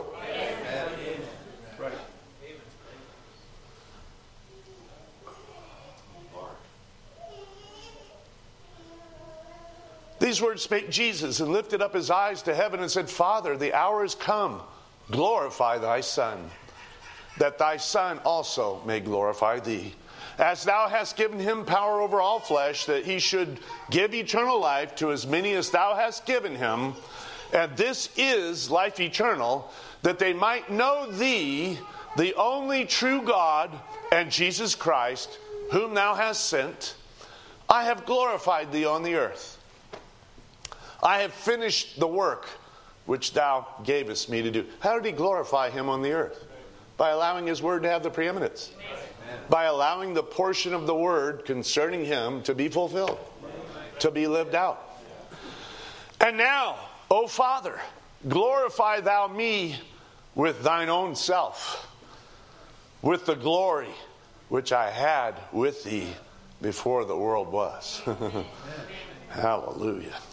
These words spake Jesus, and lifted up his eyes to heaven, and said, Father, the hour is come. Glorify thy Son, that thy Son also may glorify thee. As thou hast given him power over all flesh, that he should give eternal life to as many as thou hast given him. And this is life eternal, that they might know thee, the only true God, and Jesus Christ, whom thou hast sent. I have glorified thee on the earth. I have finished the work which thou gavest me to do. How did he glorify him on the earth? By allowing his word to have the preeminence. By allowing the portion of the word concerning him to be fulfilled, to be lived out. And now, O Father, glorify thou me with thine own self, with the glory which I had with thee before the world was. Hallelujah.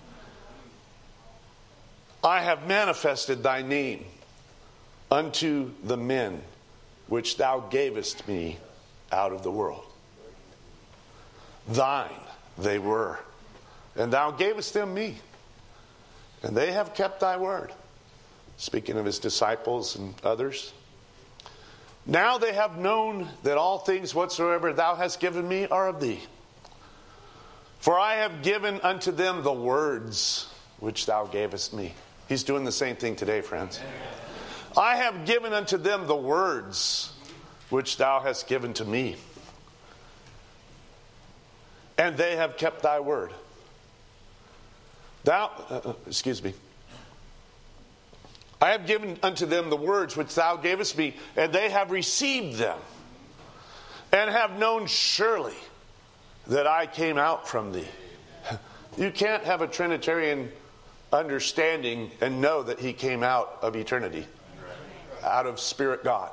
I have manifested thy name unto the men which thou gavest me out of the world. Thine they were, and thou gavest them me, and they have kept thy word. Speaking of his disciples and others. Now they have known that all things whatsoever thou hast given me are of thee. For I have given unto them the words which thou gavest me. He's doing the same thing today, friends. I have given unto them the words which thou hast given to me. And they have kept thy word. Thou, uh, excuse me. I have given unto them the words which thou gavest me, and they have received them, and have known surely that I came out from thee. You can't have a Trinitarian understanding and know that he came out of eternity, out of Spirit God.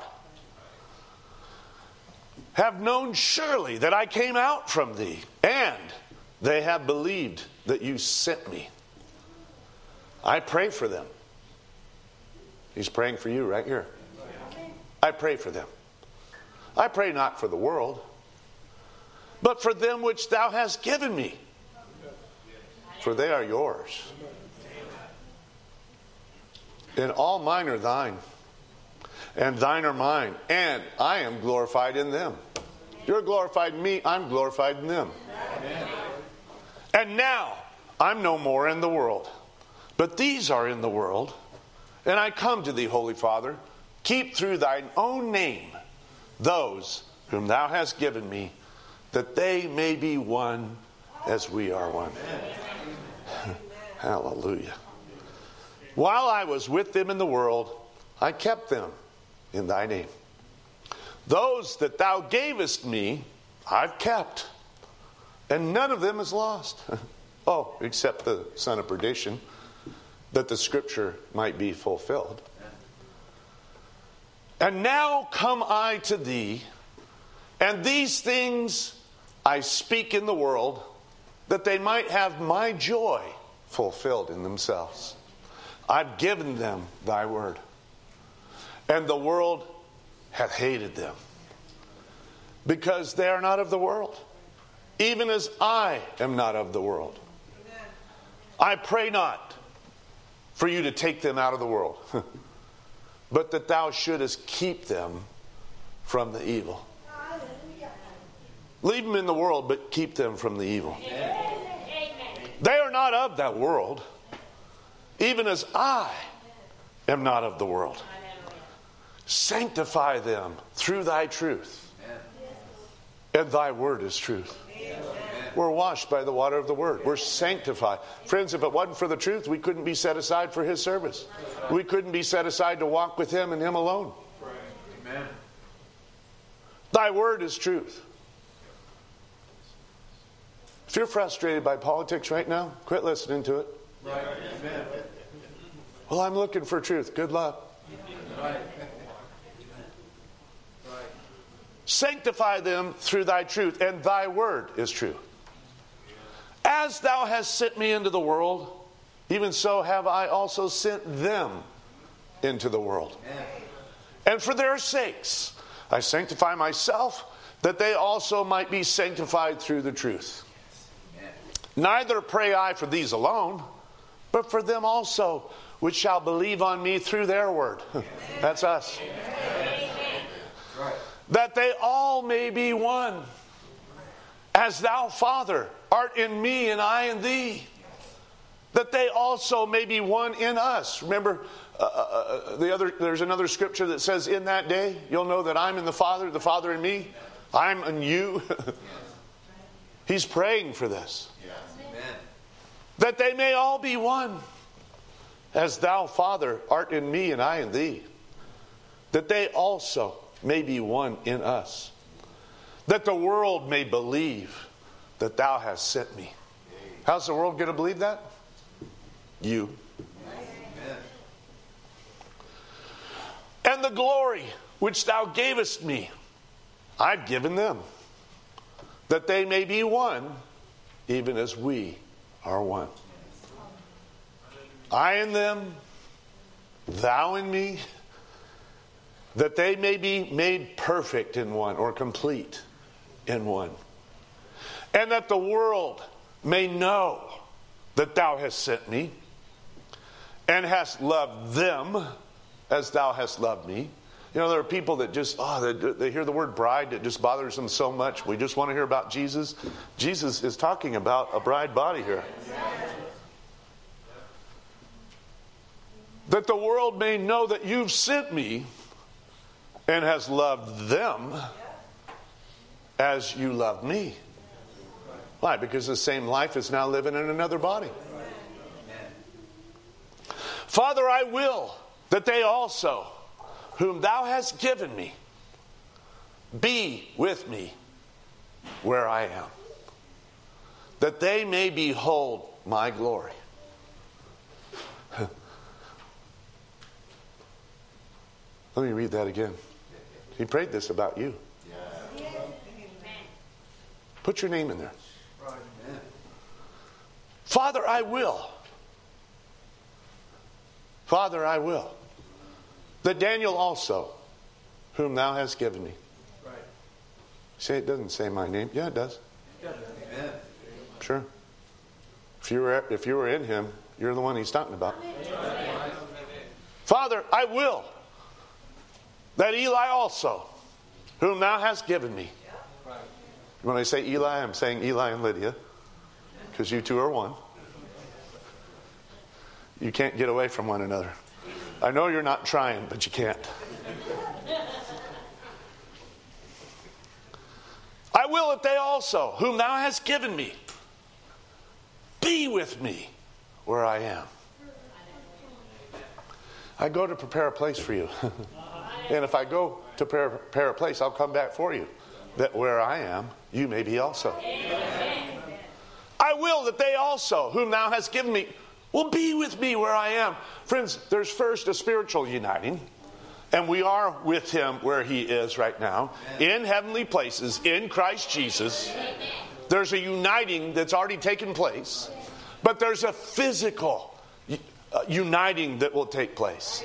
Have known surely that I came out from thee, and they have believed that you sent me. I pray for them. He's praying for you right here. I pray for them. I pray not for the world, but for them which thou hast given me, for they are yours. And all mine are thine, and thine are mine, and I am glorified in them. You're glorified in me, I'm glorified in them. Amen. And now I'm no more in the world, but these are in the world, and I come to thee, Holy Father. Keep through thine own name those whom thou hast given me, that they may be one as we are one. Hallelujah. While I was with them in the world, I kept them in thy name. Those that thou gavest me, I've kept, and none of them is lost. Oh, except the son of perdition, that the scripture might be fulfilled. And now come I to thee, and these things I speak in the world, that they might have my joy fulfilled in themselves. I've given them thy word. And the world hath hated them, because they are not of the world, even as I am not of the world. Amen. I pray not for you to take them out of the world, but that thou shouldest keep them from the evil. Leave them in the world, but keep them from the evil. Amen. They are not of that world, even as I am not of the world. Sanctify them through thy truth, and thy word is truth. Amen. We're washed by the water of the word. We're sanctified. Friends, if it wasn't for the truth, we couldn't be set aside for his service. We couldn't be set aside to walk with him and him alone. Amen. Thy word is truth. If you're frustrated by politics right now, quit listening to it. Right. Well, I'm looking for truth. Good luck. Right. Sanctify them through thy truth, and thy word is true. As thou hast sent me into the world, even so have I also sent them into the world. And for their sakes I sanctify myself, that they also might be sanctified through the truth. Neither pray I for these alone, but for them also which shall believe on me through their word. That's us. Right. That they all may be one, as thou, Father, art in me and I in thee. That they also may be one in us. Remember, uh, uh, the other. There's another scripture that says, in that day, you'll know that I'm in the Father, the Father in me, I'm in you. He's praying for this. That they may all be one, as thou, Father, art in me and I in thee. That they also may be one in us. That the world may believe that thou hast sent me. How's the world going to believe that? You. Amen. And the glory which thou gavest me, I've given them, that they may be one, even as we are one. I in them, thou in me, that they may be made perfect in one, or complete in one. And that the world may know that thou hast sent me, and hast loved them as thou hast loved me. You know, there are people that just, oh, they, they hear the word bride, it just bothers them so much. We just want to hear about Jesus. Jesus is talking about a bride body here. That the world may know that you've sent me and has loved them as you love me. Why? Because the same life is now living in another body. Father, I will that they also, whom thou hast given me, be with me where I am, that they may behold my glory. Let me read that again. He prayed this about you. Put your name in there. Father, I will. Father, I will. That Daniel also, whom thou hast given me. Right. Say, it doesn't say my name. Yeah, it does. Amen. Sure. If you were if you were in him, you're the one he's talking about. Amen. Father, I will that Eli also, whom thou hast given me. When I say Eli, I'm saying Eli and Lydia, because you two are one. You can't get away from one another. I know you're not trying, but you can't. I will that they also, whom thou hast given me, be with me where I am. I go to prepare a place for you. And if I go to prepare a place, I'll come back for you, that where I am, you may be also. Amen. I will that they also, whom thou hast given me, will be with me where I am. Friends, there's first a spiritual uniting. And we are with him where he is right now. In heavenly places, in Christ Jesus. There's a uniting that's already taken place. But there's a physical uh, uniting that will take place.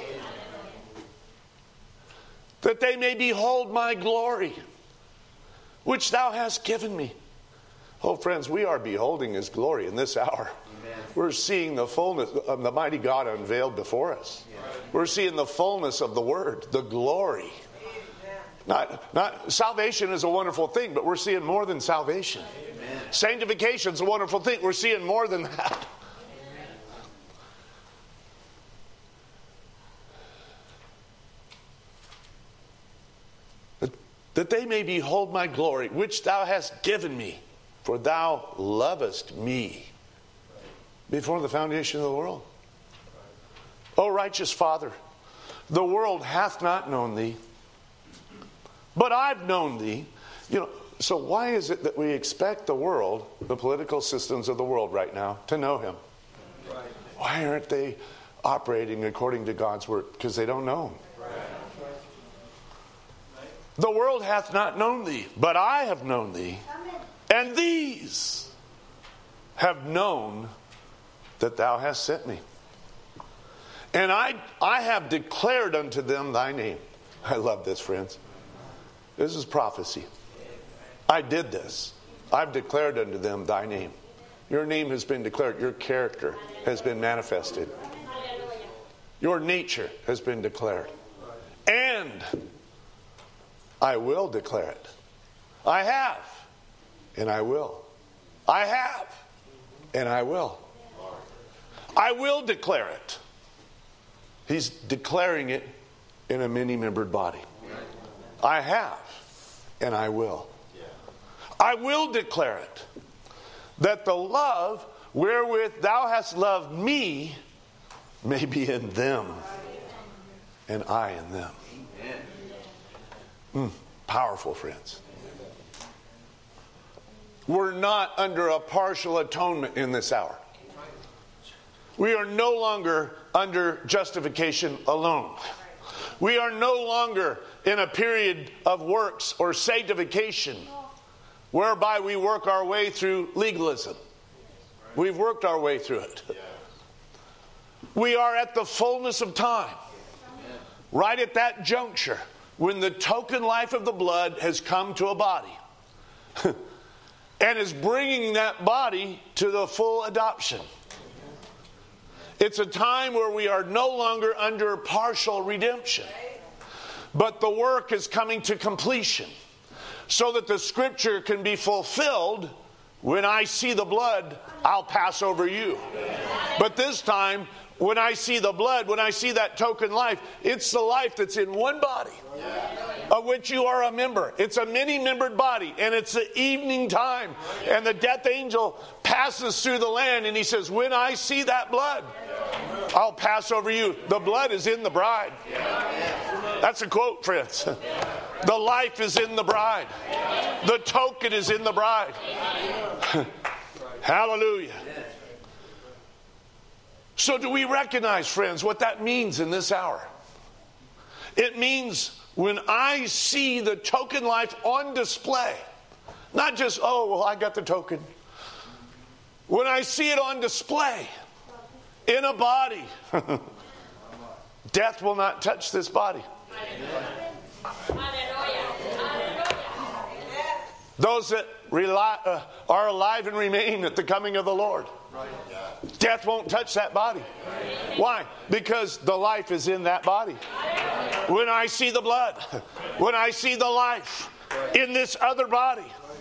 That they may behold my glory, which thou hast given me. Oh, friends, we are beholding his glory in this hour. Amen. We're seeing the fullness of the mighty God unveiled before us. Yes. We're seeing the fullness of the word, the glory. Not, not salvation is a wonderful thing, but we're seeing more than salvation. Amen. Sanctification is a wonderful thing. We're seeing more than that. That, that they may behold my glory, which thou hast given me, for thou lovest me before the foundation of the world. O righteous Father, the world hath not known thee, but I've known thee. You know, so why is it that we expect the world, the political systems of the world right now, to know him? Right. Why aren't they operating according to God's word? Because they don't know him. Right. The world hath not known thee, but I have known thee. Amen. And these have known that thou hast sent me. And I, I have declared unto them thy name. I love this, friends. This is prophecy. I did this. I've declared unto them thy name. Your name has been declared. Your character has been manifested. Your nature has been declared. And I will declare it. I have. And I will. I have. And I will. I will declare it. He's declaring it in a many-membered body. I have, and I will. I will declare it, that the love wherewith thou hast loved me may be in them, and I in them. Mm, powerful, friends. We're not under a partial atonement in this hour. We are no longer under justification alone. We are no longer in a period of works or sanctification whereby we work our way through legalism. We've worked our way through it. We are at the fullness of time. Right at that juncture when the token life of the blood has come to a body and is bringing that body to the full adoption. It's a time where we are no longer under partial redemption, but the work is coming to completion so that the scripture can be fulfilled. When I see the blood, I'll pass over you. But this time, when I see the blood, when I see that token life, it's the life that's in one body of which you are a member. It's a many-membered body, and it's the evening time, and the death angel passes through the land, and he says, when I see that blood, I'll pass over you. The blood is in the bride. That's a quote, friends. The life is in the bride. The token is in the bride. Hallelujah. So do we recognize, friends, what that means in this hour? It means when I see the token life on display, not just, oh, well, I got the token. When I see it on display in a body, death will not touch this body. Those that rely, uh, are alive and remain at the coming of the Lord, death won't touch that body. Why? Because the life is in that body. When I see the blood, when I see the life in this other body.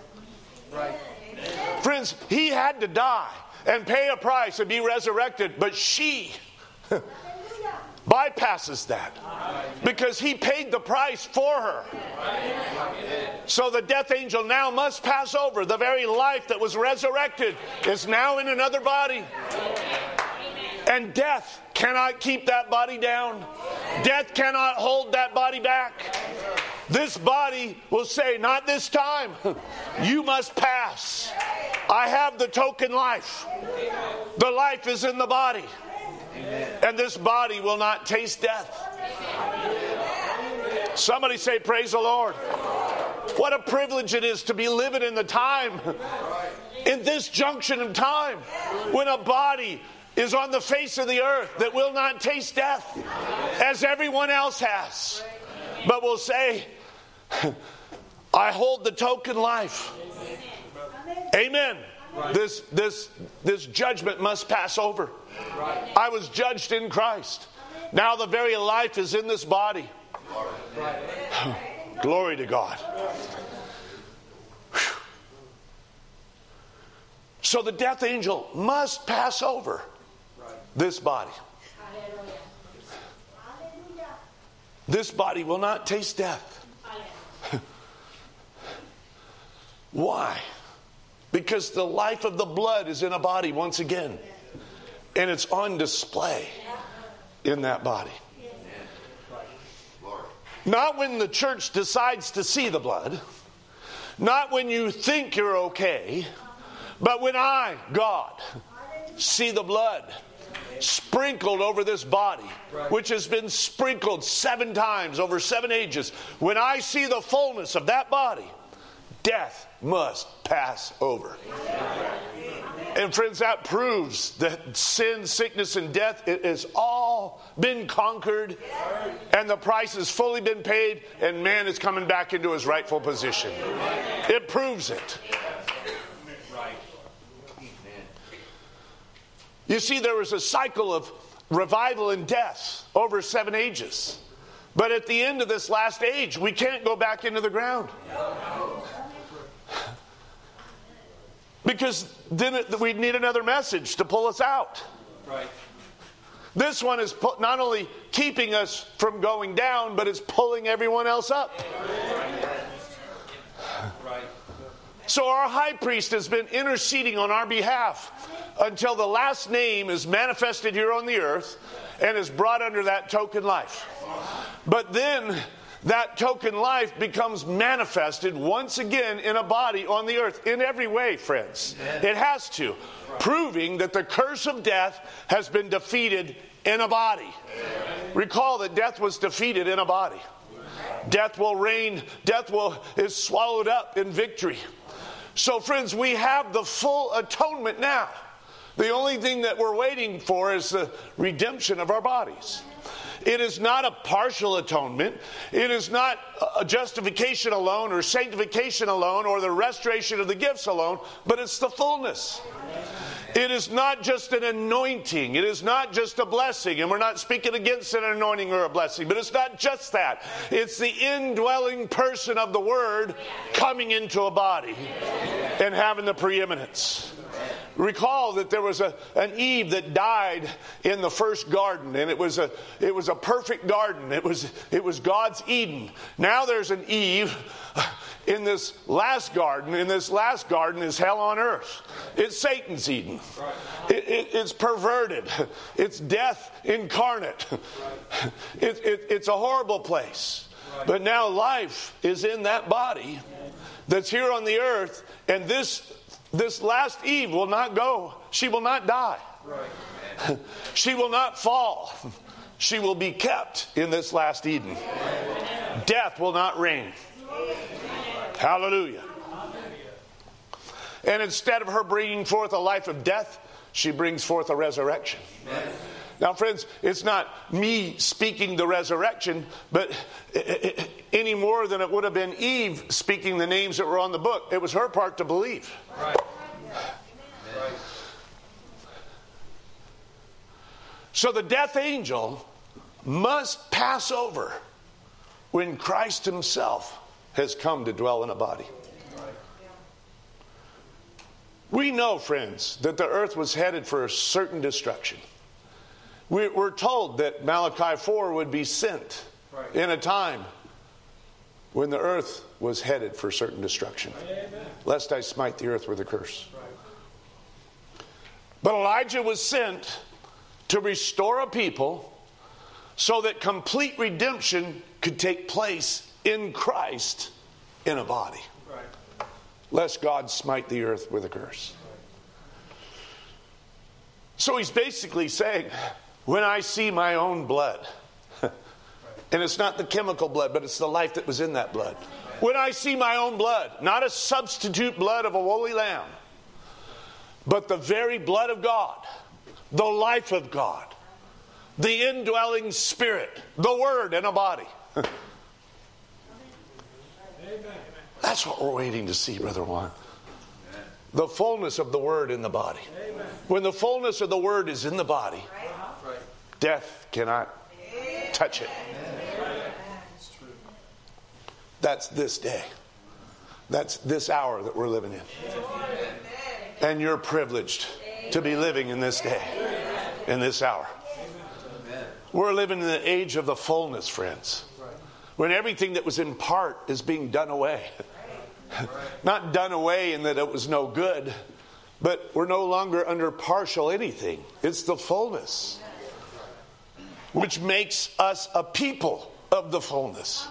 Friends, he had to die and pay a price and be resurrected, but she bypasses that because he paid the price for her. So the death angel now must pass over. The very life that was resurrected is now in another body. And death cannot keep that body down. Death cannot hold that body back. This body will say, not this time. You must pass. I have the token life. The life is in the body. And this body will not taste death. Somebody say, praise the Lord. What a privilege it is to be living in the time, in this junction of time, when a body is on the face of the earth that will not taste death as everyone else has, but will say, I hold the token life. Amen. This, this, this judgment must pass over. I was judged in Christ. Now the very life is in this body. Glory to God. So the death angel must pass over this body. This body will not taste death. Why? Because the life of the blood is in a body once again. And it's on display in that body. Not when the church decides to see the blood. Not when you think you're okay. But when I, God, see the blood sprinkled over this body, which has been sprinkled seven times over seven ages, when I see the fullness of that body, death must pass over. And friends, that proves that sin, sickness, and death, it has all been conquered, and the price has fully been paid, and man is coming back into his rightful position. It proves it. You see, there was a cycle of revival and death over seven ages. But at the end of this last age, we can't go back into the ground. Because then it, we'd need another message to pull us out. Right. This one is pu- not only keeping us from going down, but it's pulling everyone else up. Right. So our high priest has been interceding on our behalf until the last name is manifested here on the earth and is brought under that token life. But then that token life becomes manifested once again in a body on the earth, in every way, friends. It has to, proving that the curse of death has been defeated in a body. Recall that death was defeated in a body. Death will reign, death will is swallowed up in victory. So friends, we have the full atonement now. The only thing that we're waiting for is the redemption of our bodies. It is not a partial atonement. It is not a justification alone or sanctification alone or the restoration of the gifts alone, but it's the fullness. It is not just an anointing. It is not just a blessing. And we're not speaking against an anointing or a blessing, but it's not just that. It's the indwelling person of the Word coming into a body and having the preeminence. Recall that there was a, an Eve that died in the first garden, and it was a it was a perfect garden. It was it was God's Eden. Now there's an Eve in this last garden. In this last garden is hell on earth. It's Satan's Eden. It, it, it's perverted. It's death incarnate. It, it, it's a horrible place. But now life is in that body that's here on the earth, and this. This last Eve will not go. She will not die. Right. She will not fall. She will be kept in this last Eden. Amen. Death will not reign. Amen. Hallelujah. And instead of her bringing forth a life of death, she brings forth a resurrection. Amen. Now, friends, it's not me speaking the resurrection, but any more than it would have been Eve speaking the names that were on the book. It was her part to believe. Right. Right. So the death angel must pass over when Christ himself has come to dwell in a body. We know, friends, that the earth was headed for a certain destruction. We're told that Malachi four would be sent right. in a time when the earth was headed for certain destruction. Amen. Lest I smite the earth with a curse. Right. But Elijah was sent to restore a people so that complete redemption could take place in Christ in a body. Right. Lest God smite the earth with a curse. Right. So he's basically saying, when I see my own blood, and it's not the chemical blood, but it's the life that was in that blood. When I see my own blood, not a substitute blood of a woolly lamb, but the very blood of God, the life of God, the indwelling Spirit, the Word in a body. That's what we're waiting to see, Brother Juan. The fullness of the Word in the body. When the fullness of the Word is in the body, death cannot touch it. That's this day. That's this hour that we're living in. And you're privileged to be living in this day, in this hour. We're living in the age of the fullness, friends. When everything that was in part is being done away. Not done away in that it was no good, but we're no longer under partial anything. It's the fullness, which makes us a people of the fullness.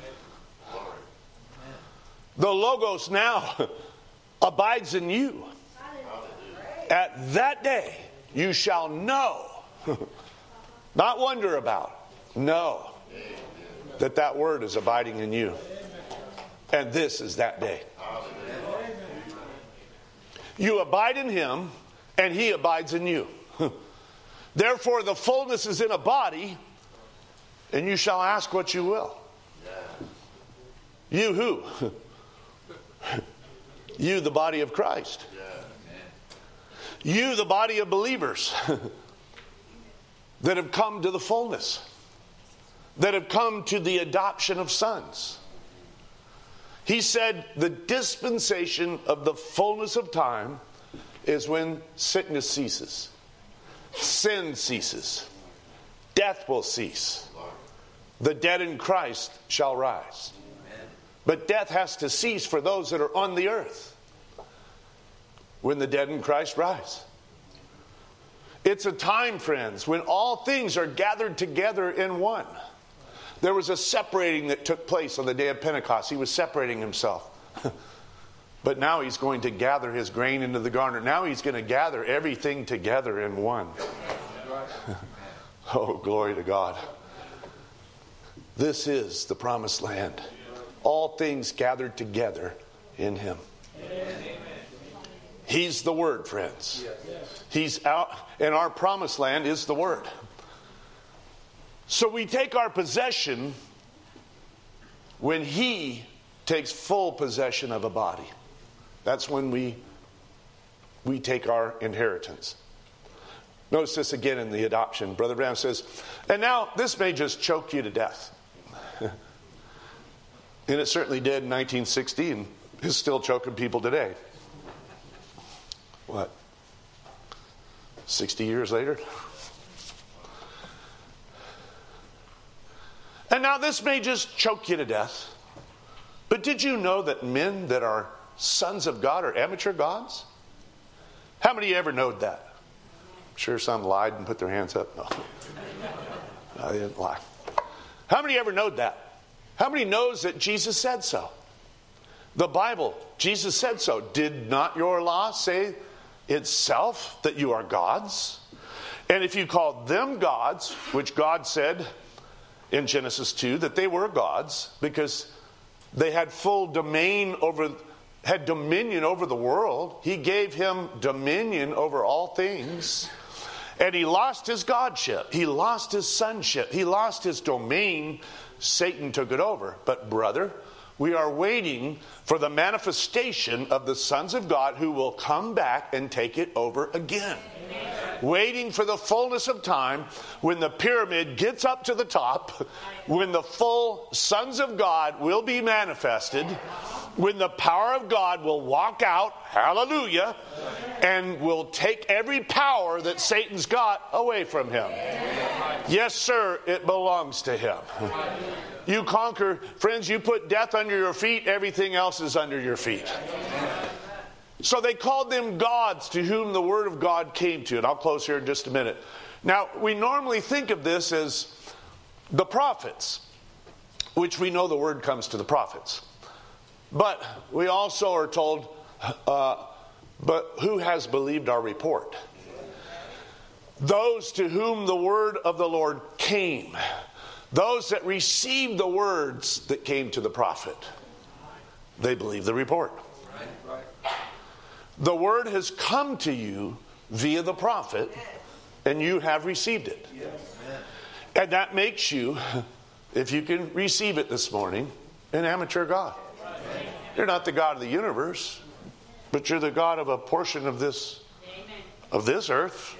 The Logos now abides in you. At that day you shall know, not wonder about, know that that Word is abiding in you. And this is that day. You abide in Him, and He abides in you. Therefore, the fullness is in a body, and you shall ask what you will. You who? You, the body of Christ. You, the body of believers that have come to the fullness, that have come to the adoption of sons. He said the dispensation of the fullness of time is when sickness ceases, sin ceases, death will cease. The dead in Christ shall rise. But death has to cease for those that are on the earth when the dead in Christ rise. It's a time, friends, when all things are gathered together in one. There was a separating that took place on the day of Pentecost. He was separating himself. But now he's going to gather his grain into the garner. Now he's going to gather everything together in one. Oh, glory to God. This is the promised land. All things gathered together in Him. He's the Word, friends. He's out, and our promised land is the Word. So we take our possession when He takes full possession of a body. That's when we we take our inheritance. Notice this again in the adoption. Brother Branham says, and now this may just choke you to death. And it certainly did in nineteen sixty and is still choking people today. What? sixty years later? And now this may just choke you to death. But did you know that men that are sons of God are amateur gods? How many of you ever knowed that? I'm sure some lied and put their hands up. No, no they didn't lie. How many ever knowed that? How many knows that Jesus said so? The Bible, Jesus said so. Did not your law say itself that you are gods? And if you called them gods, which God said in Genesis two that they were gods because they had full domain over, had dominion over the world. He gave him dominion over all things. And he lost his godship. He lost his sonship. He lost his domain. Satan took it over. But brother, we are waiting for the manifestation of the sons of God who will come back and take it over again. Amen. Waiting for the fullness of time when the pyramid gets up to the top, when the full sons of God will be manifested, when the power of God will walk out, hallelujah, and will take every power that Satan's got away from him. Yes, sir, it belongs to him. You conquer, friends, you put death under your feet, everything else is under your feet. So they called them gods to whom the word of God came to. And I'll close here in just a minute. Now, we normally think of this as the prophets, which we know the word comes to the prophets. But we also are told, uh, but who has believed our report? Those to whom the word of the Lord came. Those that received the words that came to the prophet. They believe the report. The word has come to you via the prophet, And you have received it. Yes. And that makes you, if you can receive it this morning, an amateur God. You're not the God of the universe, but you're the God of a portion of this, of this earth.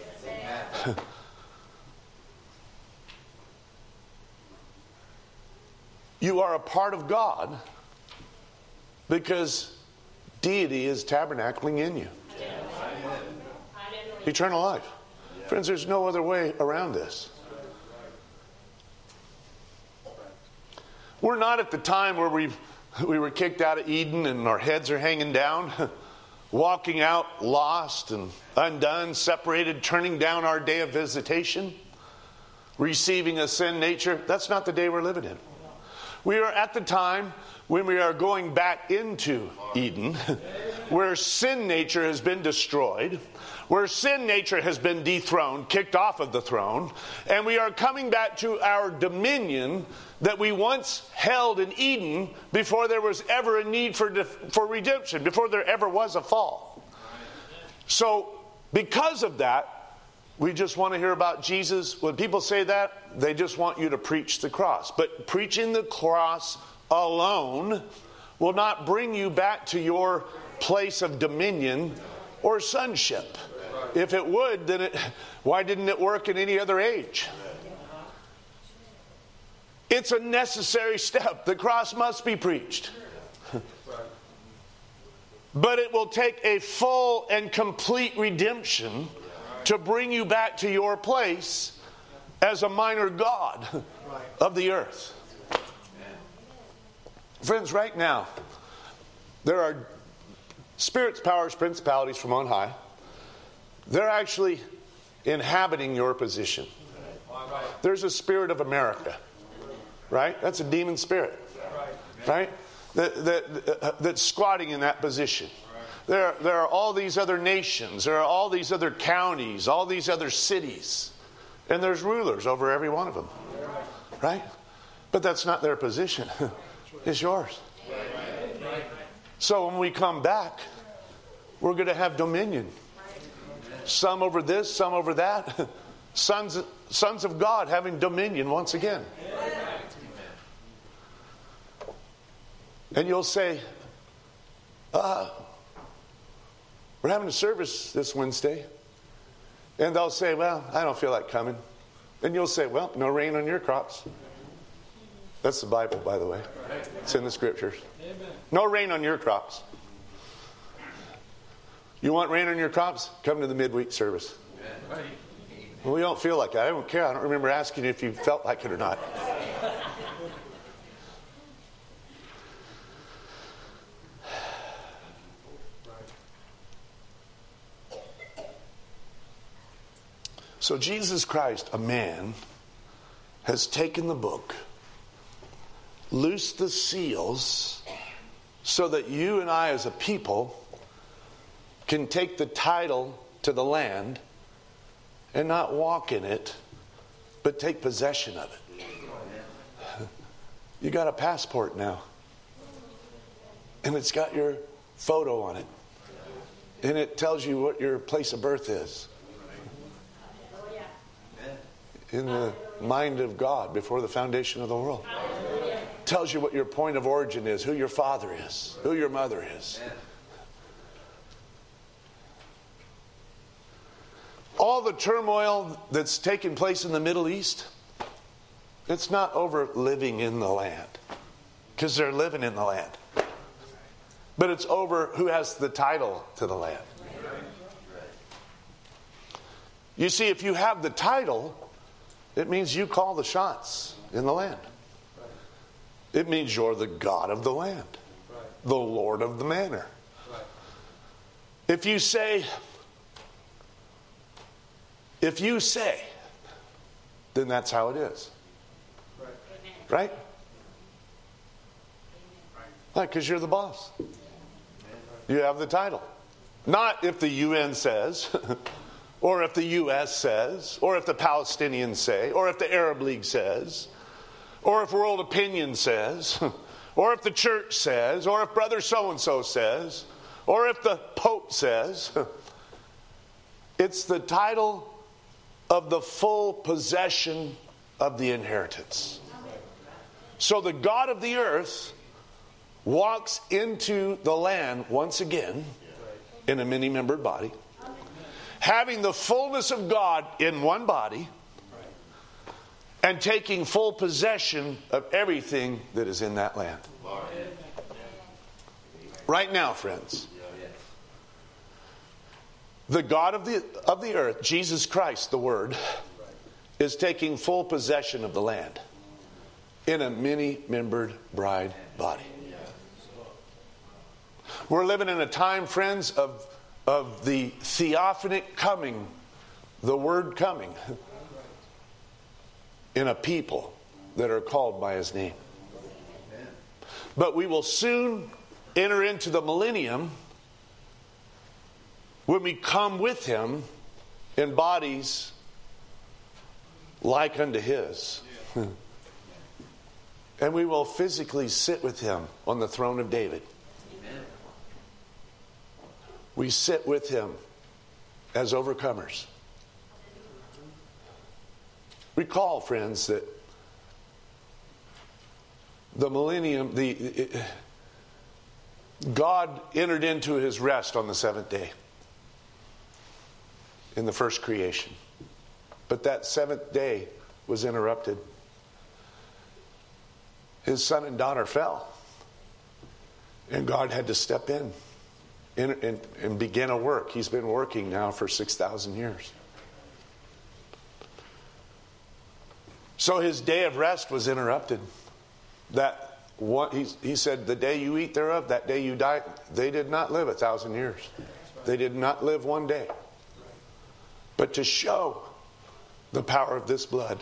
You are a part of God because deity is tabernacling in you. Eternal life. Friends, there's no other way around this. We're not at the time where we we were kicked out of Eden and our heads are hanging down, walking out lost and undone, separated, turning down our day of visitation, receiving a sin nature. That's not the day we're living in. We are at the time when we are going back into Eden, where sin nature has been destroyed, where sin nature has been dethroned, kicked off of the throne, and we are coming back to our dominion that we once held in Eden before there was ever a need for def- for redemption, before there ever was a fall. So, because of that, we just want to hear about Jesus. When people say that, they just want you to preach the cross. But preaching the cross alone will not bring you back to your place of dominion or sonship. If it would, then it, why didn't it work in any other age? It's a necessary step. The cross must be preached. But it will take a full and complete redemption to bring you back to your place as a minor god of the earth. Friends, right now, there are spirits, powers, principalities from on high. They're actually inhabiting your position. There's a spirit of America, right? That's a demon spirit, right? That, that, that's squatting in that position. There, there are all these other nations. There are all these other counties, all these other cities. And there's rulers over every one of them, right? But that's not their position. It's yours. So when we come back, we're going to have dominion. Some over this, some over that. Sons, sons of God having dominion once again. And you'll say, uh, we're having a service this Wednesday. And they'll say, well, I don't feel like coming. And you'll say, well, no rain on your crops. That's the Bible, by the way. It's in the scriptures. No rain on your crops. You want rain on your crops? Come to the midweek service. Well, we don't feel like that. I don't care. I don't remember asking you if you felt like it or not. So Jesus Christ, a man, has taken the book, loosed the seals, so that you and I as a people can take the title to the land and not walk in it, but take possession of it. You got a passport now. And it's got your photo on it. And it tells you what your place of birth is. In the mind of God before the foundation of the world. Tells you what your point of origin is, who your father is, who your mother is. All the turmoil that's taking place in the Middle East, it's not over living in the land, because they're living in the land. But it's over who has the title to the land. You see, if you have the title, it means you call the shots in the land. It means you're the God of the land, the Lord of the manor. If you say, if you say, then that's how it is. Right? Right, because you're the boss. You have the title. Not if the U N says, or if the U S says, or if the Palestinians say, or if the Arab League says, or if World Opinion says, or if the church says, or if Brother so-and-so says, or if the Pope says. It's the title of the full possession of the inheritance. So the God of the earth walks into the land once again in a many-membered body, having the fullness of God in one body, and taking full possession of everything that is in that land. Right now, friends, the God of the of the earth, Jesus Christ, the Word, is taking full possession of the land in a many-membered bride body. We're living in a time, friends, of, of the theophanic coming, the Word coming, in a people that are called by His name. But we will soon enter into the millennium when we come with Him in bodies like unto His. And we will physically sit with Him on the throne of David. We sit with Him as overcomers. Recall, friends, that the millennium, the it, God entered into His rest on the seventh day in the first creation. But that seventh day was interrupted. His son and daughter fell. And God had to step in and, and, and begin a work. He's been working now for six thousand years. So His day of rest was interrupted. That one, he, he said, the day you eat thereof, that day you die. They did not live a thousand years. They did not live one day. But to show the power of this blood,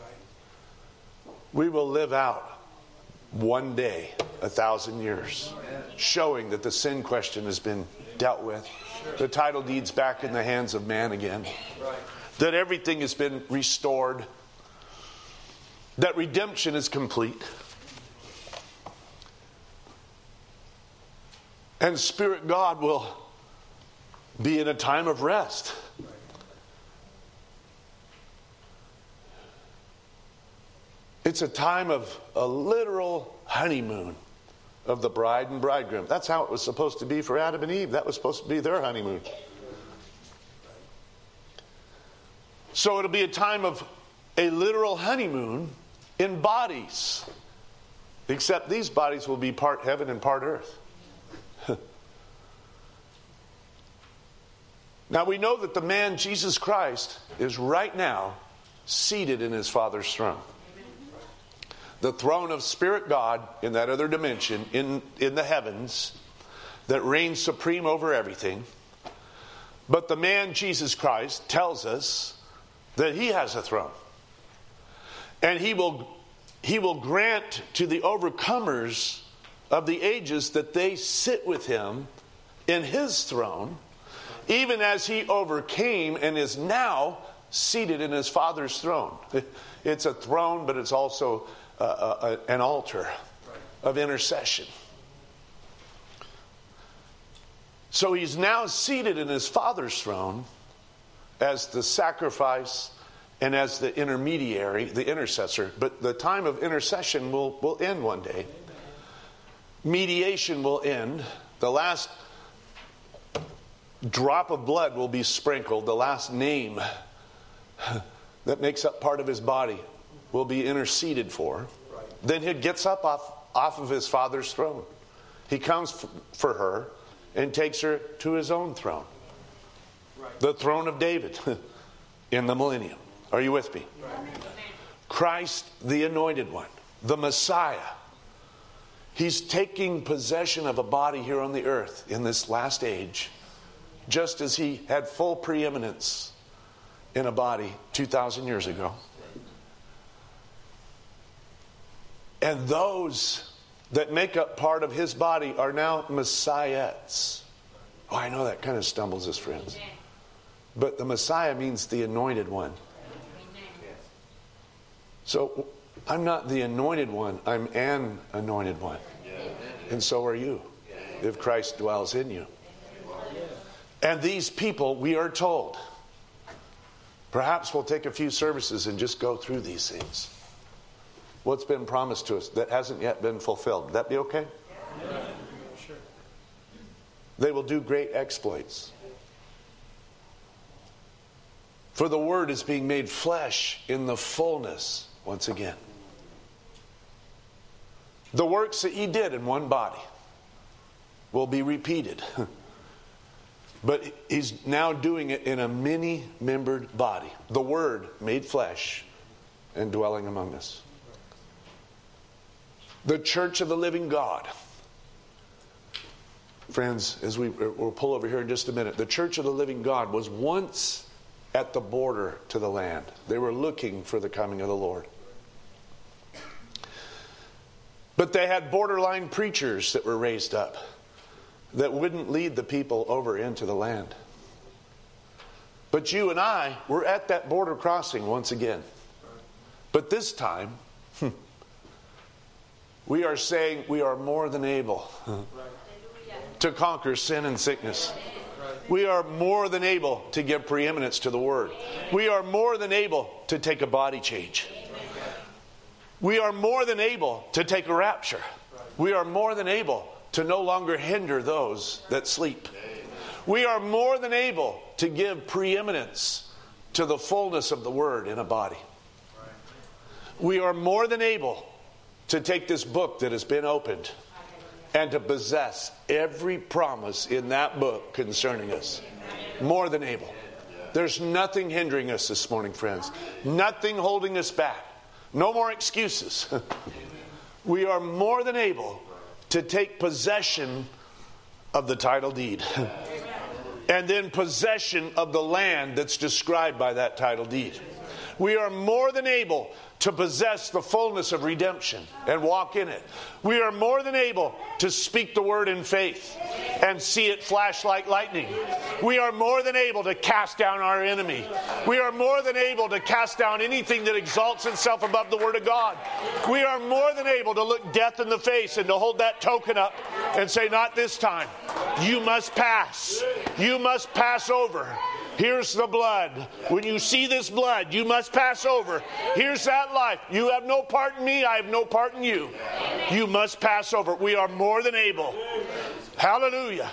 we will live out one day, a thousand years, showing that the sin question has been dealt with. The title deed's back in the hands of man again. That everything has been restored. That redemption is complete. And Spirit God will be in a time of rest. It's a time of a literal honeymoon of the bride and bridegroom. That's how it was supposed to be for Adam and Eve. That was supposed to be their honeymoon. So it'll be a time of a literal honeymoon in bodies. Except these bodies will be part heaven and part earth. Now we know that the man Jesus Christ is right now seated in His Father's throne. The throne of Spirit God in that other dimension, in, in the heavens, that reigns supreme over everything. But the man Jesus Christ tells us that He has a throne. And He will, he will grant to the overcomers of the ages that they sit with Him in His throne, even as He overcame and is now seated in His Father's throne. It's a throne, but it's also Uh, uh, an altar of intercession. So He's now seated in His Father's throne as the sacrifice and as the intermediary, the intercessor. But the time of intercession will, will end one day. Mediation will end. The last drop of blood will be sprinkled. The last name that makes up part of His body will be interceded for. Right. Then He gets up off, off of His Father's throne. He comes f- for her and takes her to His own throne. Right. The throne of David in the millennium. Are you with me? Right. Christ, the Anointed One, the Messiah. He's taking possession of a body here on the earth in this last age, just as He had full preeminence in a body two thousand years ago. And those that make up part of His body are now Messiahs. Oh, I know that kind of stumbles us, friends. But the Messiah means the Anointed One. So I'm not the Anointed One. I'm an Anointed One. And so are you, if Christ dwells in you. And these people, we are told, Perhaps we'll take a few services and just go through these things. What's been promised to us that hasn't yet been fulfilled. Would that be okay? Yeah. Sure. They will do great exploits. For the Word is being made flesh in the fullness once again. The works that He did in one body will be repeated. But He's now doing it in a many-membered body. The Word made flesh and dwelling among us. The church of the living God. Friends, as we, we'll pull over here in just a minute. The church of the living God was once at the border to the land. They were looking for the coming of the Lord. But they had borderline preachers that were raised up that wouldn't lead the people over into the land. But you and I, we're at that border crossing once again. But this time, we are saying we are more than able to conquer sin and sickness. We are more than able to give preeminence to the Word. We are more than able to take a body change. We are more than able to take a rapture. We are more than able to no longer hinder those that sleep. We are more than able to give preeminence to the fullness of the Word in a body. We are more than able to take this book that has been opened and to possess every promise in that book concerning us. More than able. There's nothing hindering us this morning, friends. Nothing holding us back. No more excuses. We are more than able to take possession of the title deed. And then possession of the land that's described by that title deed. We are more than able to possess the fullness of redemption and walk in it. We are more than able to speak the word in faith and see it flash like lightning. We are more than able to cast down our enemy. We are more than able to cast down anything that exalts itself above the word of God. We are more than able to look death in the face and to hold that token up and say, not this time. You must pass. You must pass over. Here's the blood. When you see this blood, you must pass over. Here's that life. You have no part in me. I have no part in you. You must pass over. We are more than able. Hallelujah.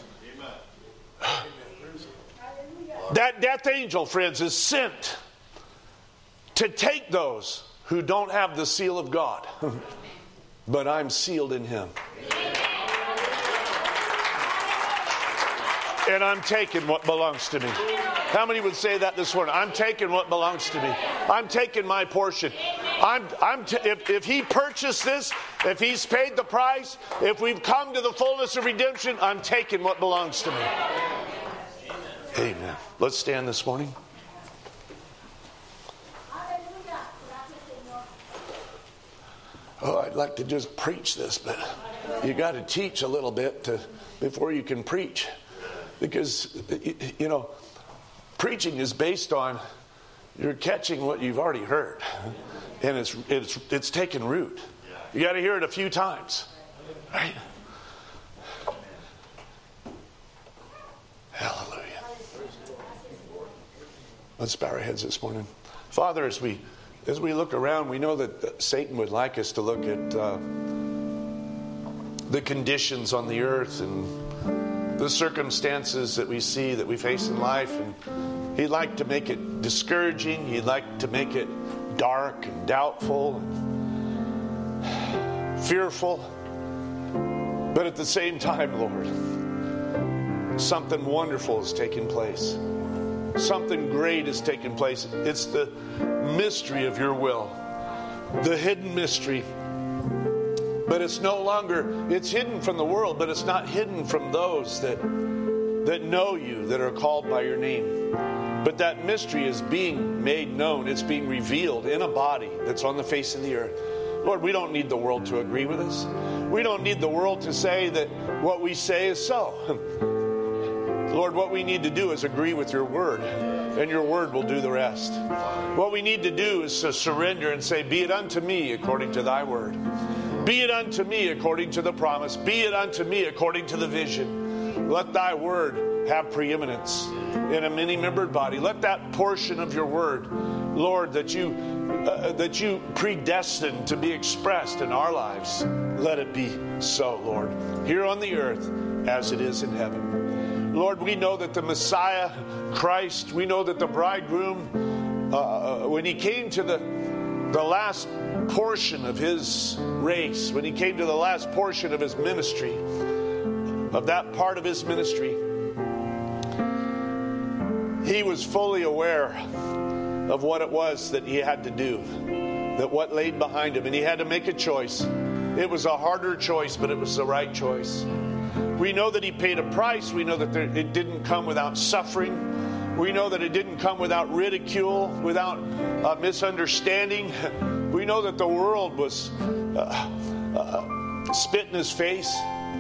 That death angel, friends, is sent to take those who don't have the seal of God. But I'm sealed in Him. And I'm taking what belongs to me. How many would say that this morning? I'm taking what belongs to me. I'm taking my portion. I'm, I'm t- if, if He purchased this, if He's paid the price, if we've come to the fullness of redemption, I'm taking what belongs to me. Amen. Let's stand this morning. Oh, I'd like to just preach this, but you got to teach a little bit to, before you can preach. Because, you know, preaching is based on you're catching what you've already heard. And it's it's it's taken root. You got to hear it a few times. Right? Hallelujah. Let's bow our heads this morning. Father, as we as we look around, we know that Satan would like us to look at uh, the conditions on the earth and the circumstances that we see, that we face in life. And he'd like to make it discouraging. He'd like to make it dark and doubtful and fearful. But at the same time, Lord, something wonderful is taking place. Something great is taking place. It's the mystery of your will. The hidden mystery. But it's no longer, it's hidden from the world, but it's not hidden from those that that know you, that are called by your name. But that mystery is being made known. It's being revealed in a body that's on the face of the earth. Lord, we don't need the world to agree with us. We don't need the world to say that what we say is so. Lord, what we need to do is agree with your word, and your word will do the rest. What we need to do is to surrender and say, be it unto me according to thy word. Be it unto me according to the promise. Be it unto me according to the vision. let thy word have preeminence in a many-membered body. Let that portion of your word, Lord, that you uh, that you predestined to be expressed in our lives, let it be so, Lord, here on the earth as it is in heaven. Lord, we know that the Messiah, Christ, we know that the bridegroom, uh, when he came to the, the last portion of his race, when he came to the last portion of his ministry, of that part of his ministry, he was fully aware of what it was that he had to do, that what laid behind him, and he had to make a choice. It was a harder choice, but it was the right choice. We know that he paid a price. We know that there, it didn't come without suffering. We know that it didn't come without ridicule, without uh, misunderstanding. We know that the world was uh, uh, spit in his face.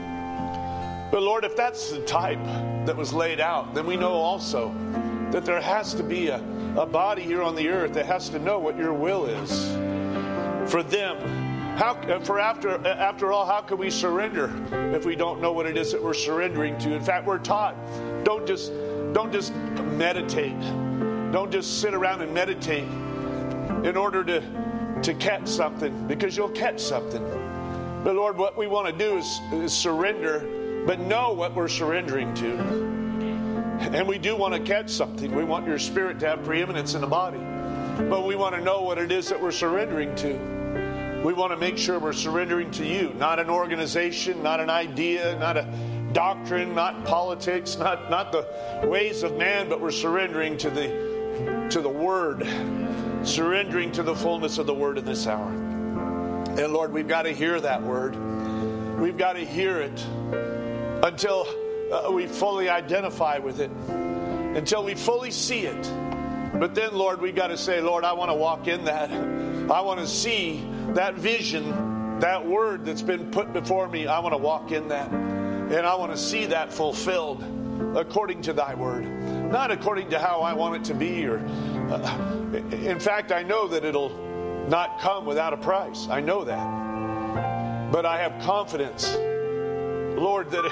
But Lord, if that's the type that was laid out, then we know also that there has to be a, a body here on the earth that has to know what your will is for them. How, for after after all, how can we surrender if we don't know what it is that we're surrendering to? In fact, we're taught, don't just don't just meditate. Don't just sit around and meditate in order to, to catch something, because you'll catch something. But Lord, what we want to do is, is surrender, but know what we're surrendering to. And we do want to catch something. We want your spirit to have preeminence in the body. But we want to know what it is that we're surrendering to. We want to make sure we're surrendering to you, not an organization, not an idea, not a doctrine, not politics, not, not the ways of man, but we're surrendering to the, to the Word, surrendering to the fullness of the Word in this hour. And Lord, we've got to hear that Word. We've got to hear it until uh, we fully identify with it, until we fully see it. But then, Lord, we've got to say, Lord, I want to walk in that. I want to see that vision, that word that's been put before me. I want to walk in that. And I want to see that fulfilled according to thy word. Not according to how I want it to be. Or, uh, in fact, I know that it'll not come without a price. I know that. But I have confidence, Lord, that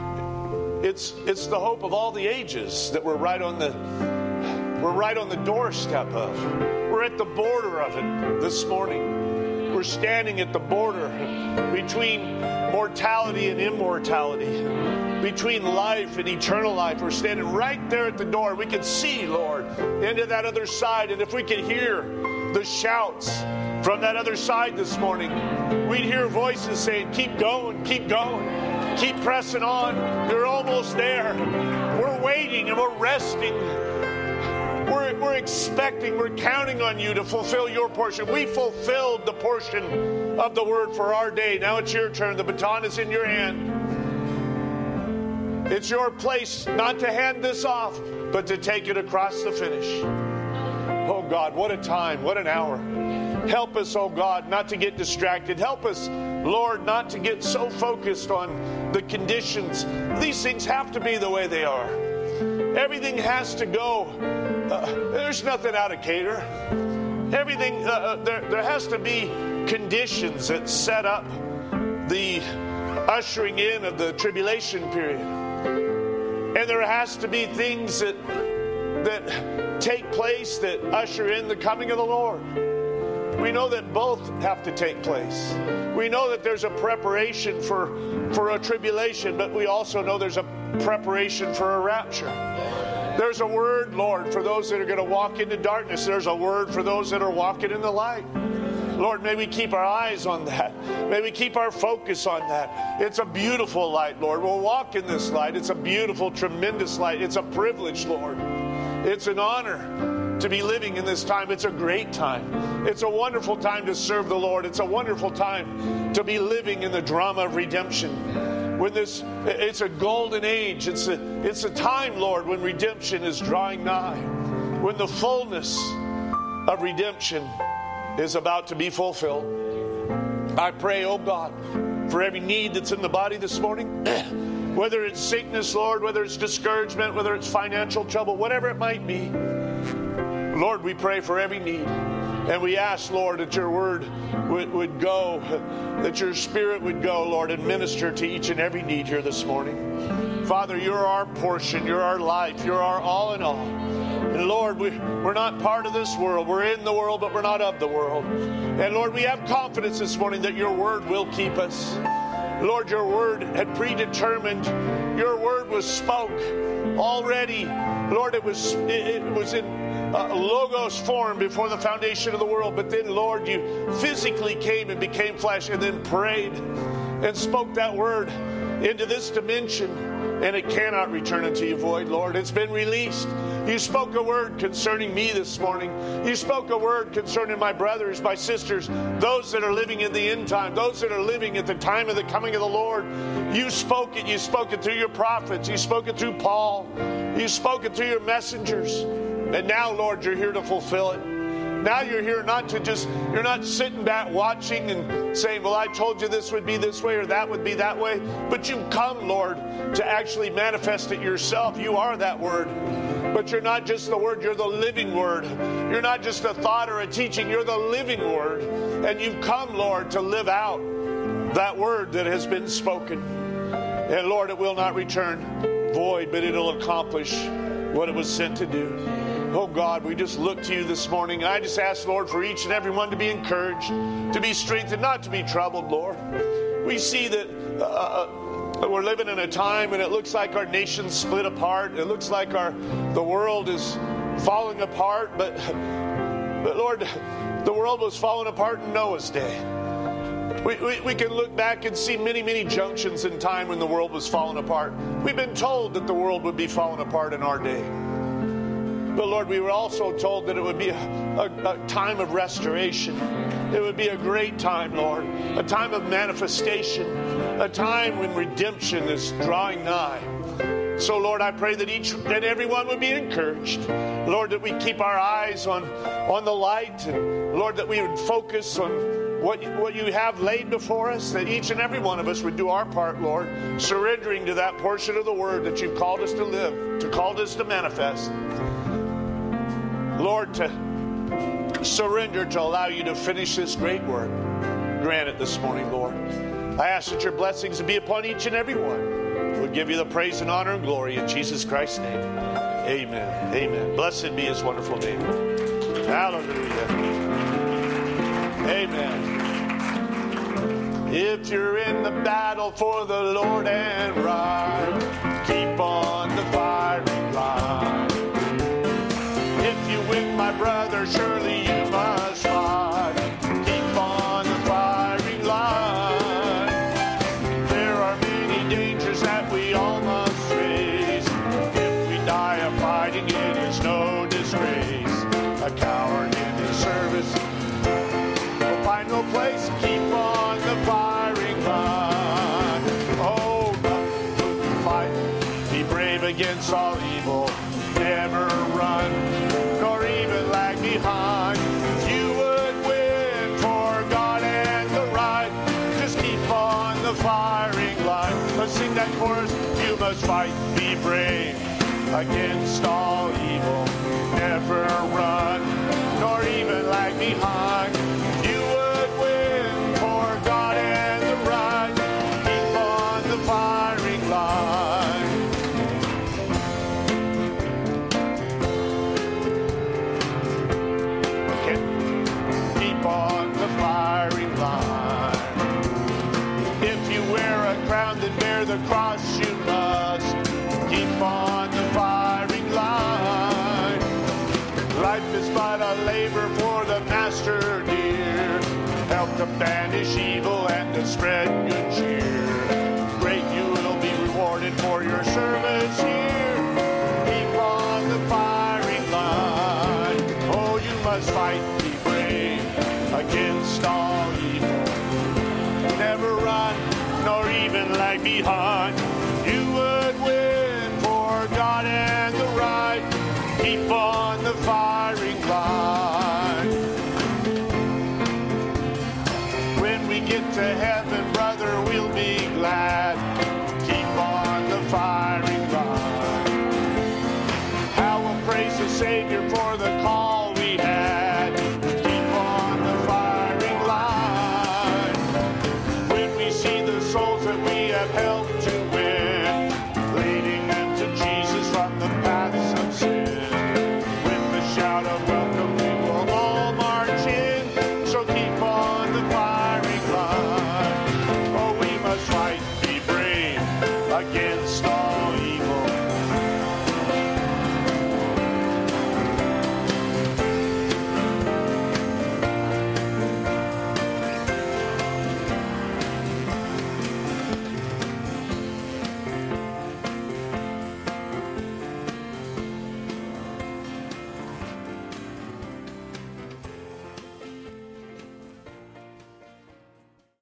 it, it's it's the hope of all the ages that we're right on the we're right on the doorstep of. We're at the border of it this morning. We're standing at the border between mortality and immortality, between life and eternal life. We're standing right there at the door. We can see, Lord, into that other side. And if we could hear the shouts from that other side this morning, we'd hear voices saying, keep going, keep going, keep pressing on. You're almost there. We're waiting and we're resting. We're, we're expecting, we're counting on you to fulfill your portion. We fulfilled the portion of the word for our day. Now it's your turn. The baton is in your hand. It's your place not to hand this off, but to take it across the finish. Oh God, what a time, what an hour. Help us, oh God, not to get distracted. Help us, Lord, not to get so focused on the conditions. These things have to be the way they are. Everything has to go. Uh, there's nothing out of cater. Everything, uh, there, there has to be conditions that set up the ushering in of the tribulation period. And there has to be things that that take place that usher in the coming of the Lord. We know that both have to take place. We know that there's a preparation for, for a tribulation, but we also know there's a preparation for a rapture. There's a word, Lord, for those that are going to walk into darkness. There's a word for those that are walking in the light. Lord, may we keep our eyes on that. May we keep our focus on that. It's a beautiful light, Lord. We'll walk in this light. It's a beautiful, tremendous light. It's a privilege, Lord. It's an honor to be living in this time. It's a great time. It's a wonderful time to serve the Lord. It's a wonderful time to be living in the drama of redemption. When this, it's a golden age. It's a, it's a time, Lord, when redemption is drawing nigh. When the fullness of redemption is about to be fulfilled. I pray, oh God, for every need that's in the body this morning, whether it's sickness, Lord, whether it's discouragement, whether it's financial trouble, whatever it might be. Lord, we pray for every need. And we ask, Lord, that your word would, would go, that your spirit would go, Lord, and minister to each and every need here this morning. Father, you're our portion. You're our life. You're our all in all. And Lord, we, we're not part of this world. We're in the world, but we're not of the world. And Lord, we have confidence this morning that your word will keep us. Lord, your word had predetermined. Your word was spoke already. Lord, it was it, it was in uh, logos form before the foundation of the world. But then, Lord, you physically came and became flesh and then prayed and spoke that word into this dimension. And it cannot return unto you void, Lord. It's been released. You spoke a word concerning me this morning. You spoke a word concerning my brothers, my sisters, those that are living in the end time, those that are living at the time of the coming of the Lord. You spoke it. You spoke it through your prophets. You spoke it through Paul. You spoke it through your messengers. And now, Lord, you're here to fulfill it. Now you're here not to just, you're not sitting back watching and saying, well, I told you this would be this way or that would be that way. But you've come, Lord, to actually manifest it yourself. You are that word. But you're not just the word, you're the living word. You're not just a thought or a teaching, you're the living word. And you've come, Lord, to live out that word that has been spoken. And Lord, it will not return void, but it'll accomplish what it was sent to do. Oh God, we just look to you this morning. And I just ask, Lord, for each and every one to be encouraged, to be strengthened, not to be troubled, Lord. We see that uh, we're living in a time when it looks like our nation's split apart. It looks like our the world is falling apart. But, but Lord, the world was falling apart in Noah's day. We, we, we can look back and see many, many junctions in time when the world was falling apart. We've been told that the world would be falling apart in our day. But Lord, we were also told that it would be a, a, a time of restoration. It would be a great time, Lord. A time of manifestation. A time when redemption is drawing nigh. So, Lord, I pray that each and everyone would be encouraged. Lord, that we keep our eyes on, on the light. And Lord, that we would focus on what, what you have laid before us. That each and every one of us would do our part, Lord. Surrendering to that portion of the word that you've called us to live. To called us to manifest. Lord, to surrender to allow you to finish this great work. Grant it this morning, Lord. I ask that your blessings be upon each and every one. We'll give you the praise and honor and glory in Jesus Christ's name. Amen. Amen. Blessed be his wonderful name. Hallelujah. Amen. If you're in the battle for the Lord and right, keep on the firing line. If you win, my brother, surely you must fight. Keep on the firing line. There are many dangers that we all must face. If we die of fighting, it is no disgrace. A coward in his service will find no place. Keep on the firing line. Oh, but fight. Be brave against all evil. Never run, nor even lag behind. If you would win for God and the right, just keep on the firing line. Let's sing that chorus. You must fight, be brave against all evil. Never run, nor even lag behind. If you would win for God and the right, keep on the firing line. On the firing line. If you wear a crown, then bear the cross you must. Keep on the firing line. Life is but a labor for the master dear. Help to banish evil and to spread good cheer. Great you will be rewarded for your service.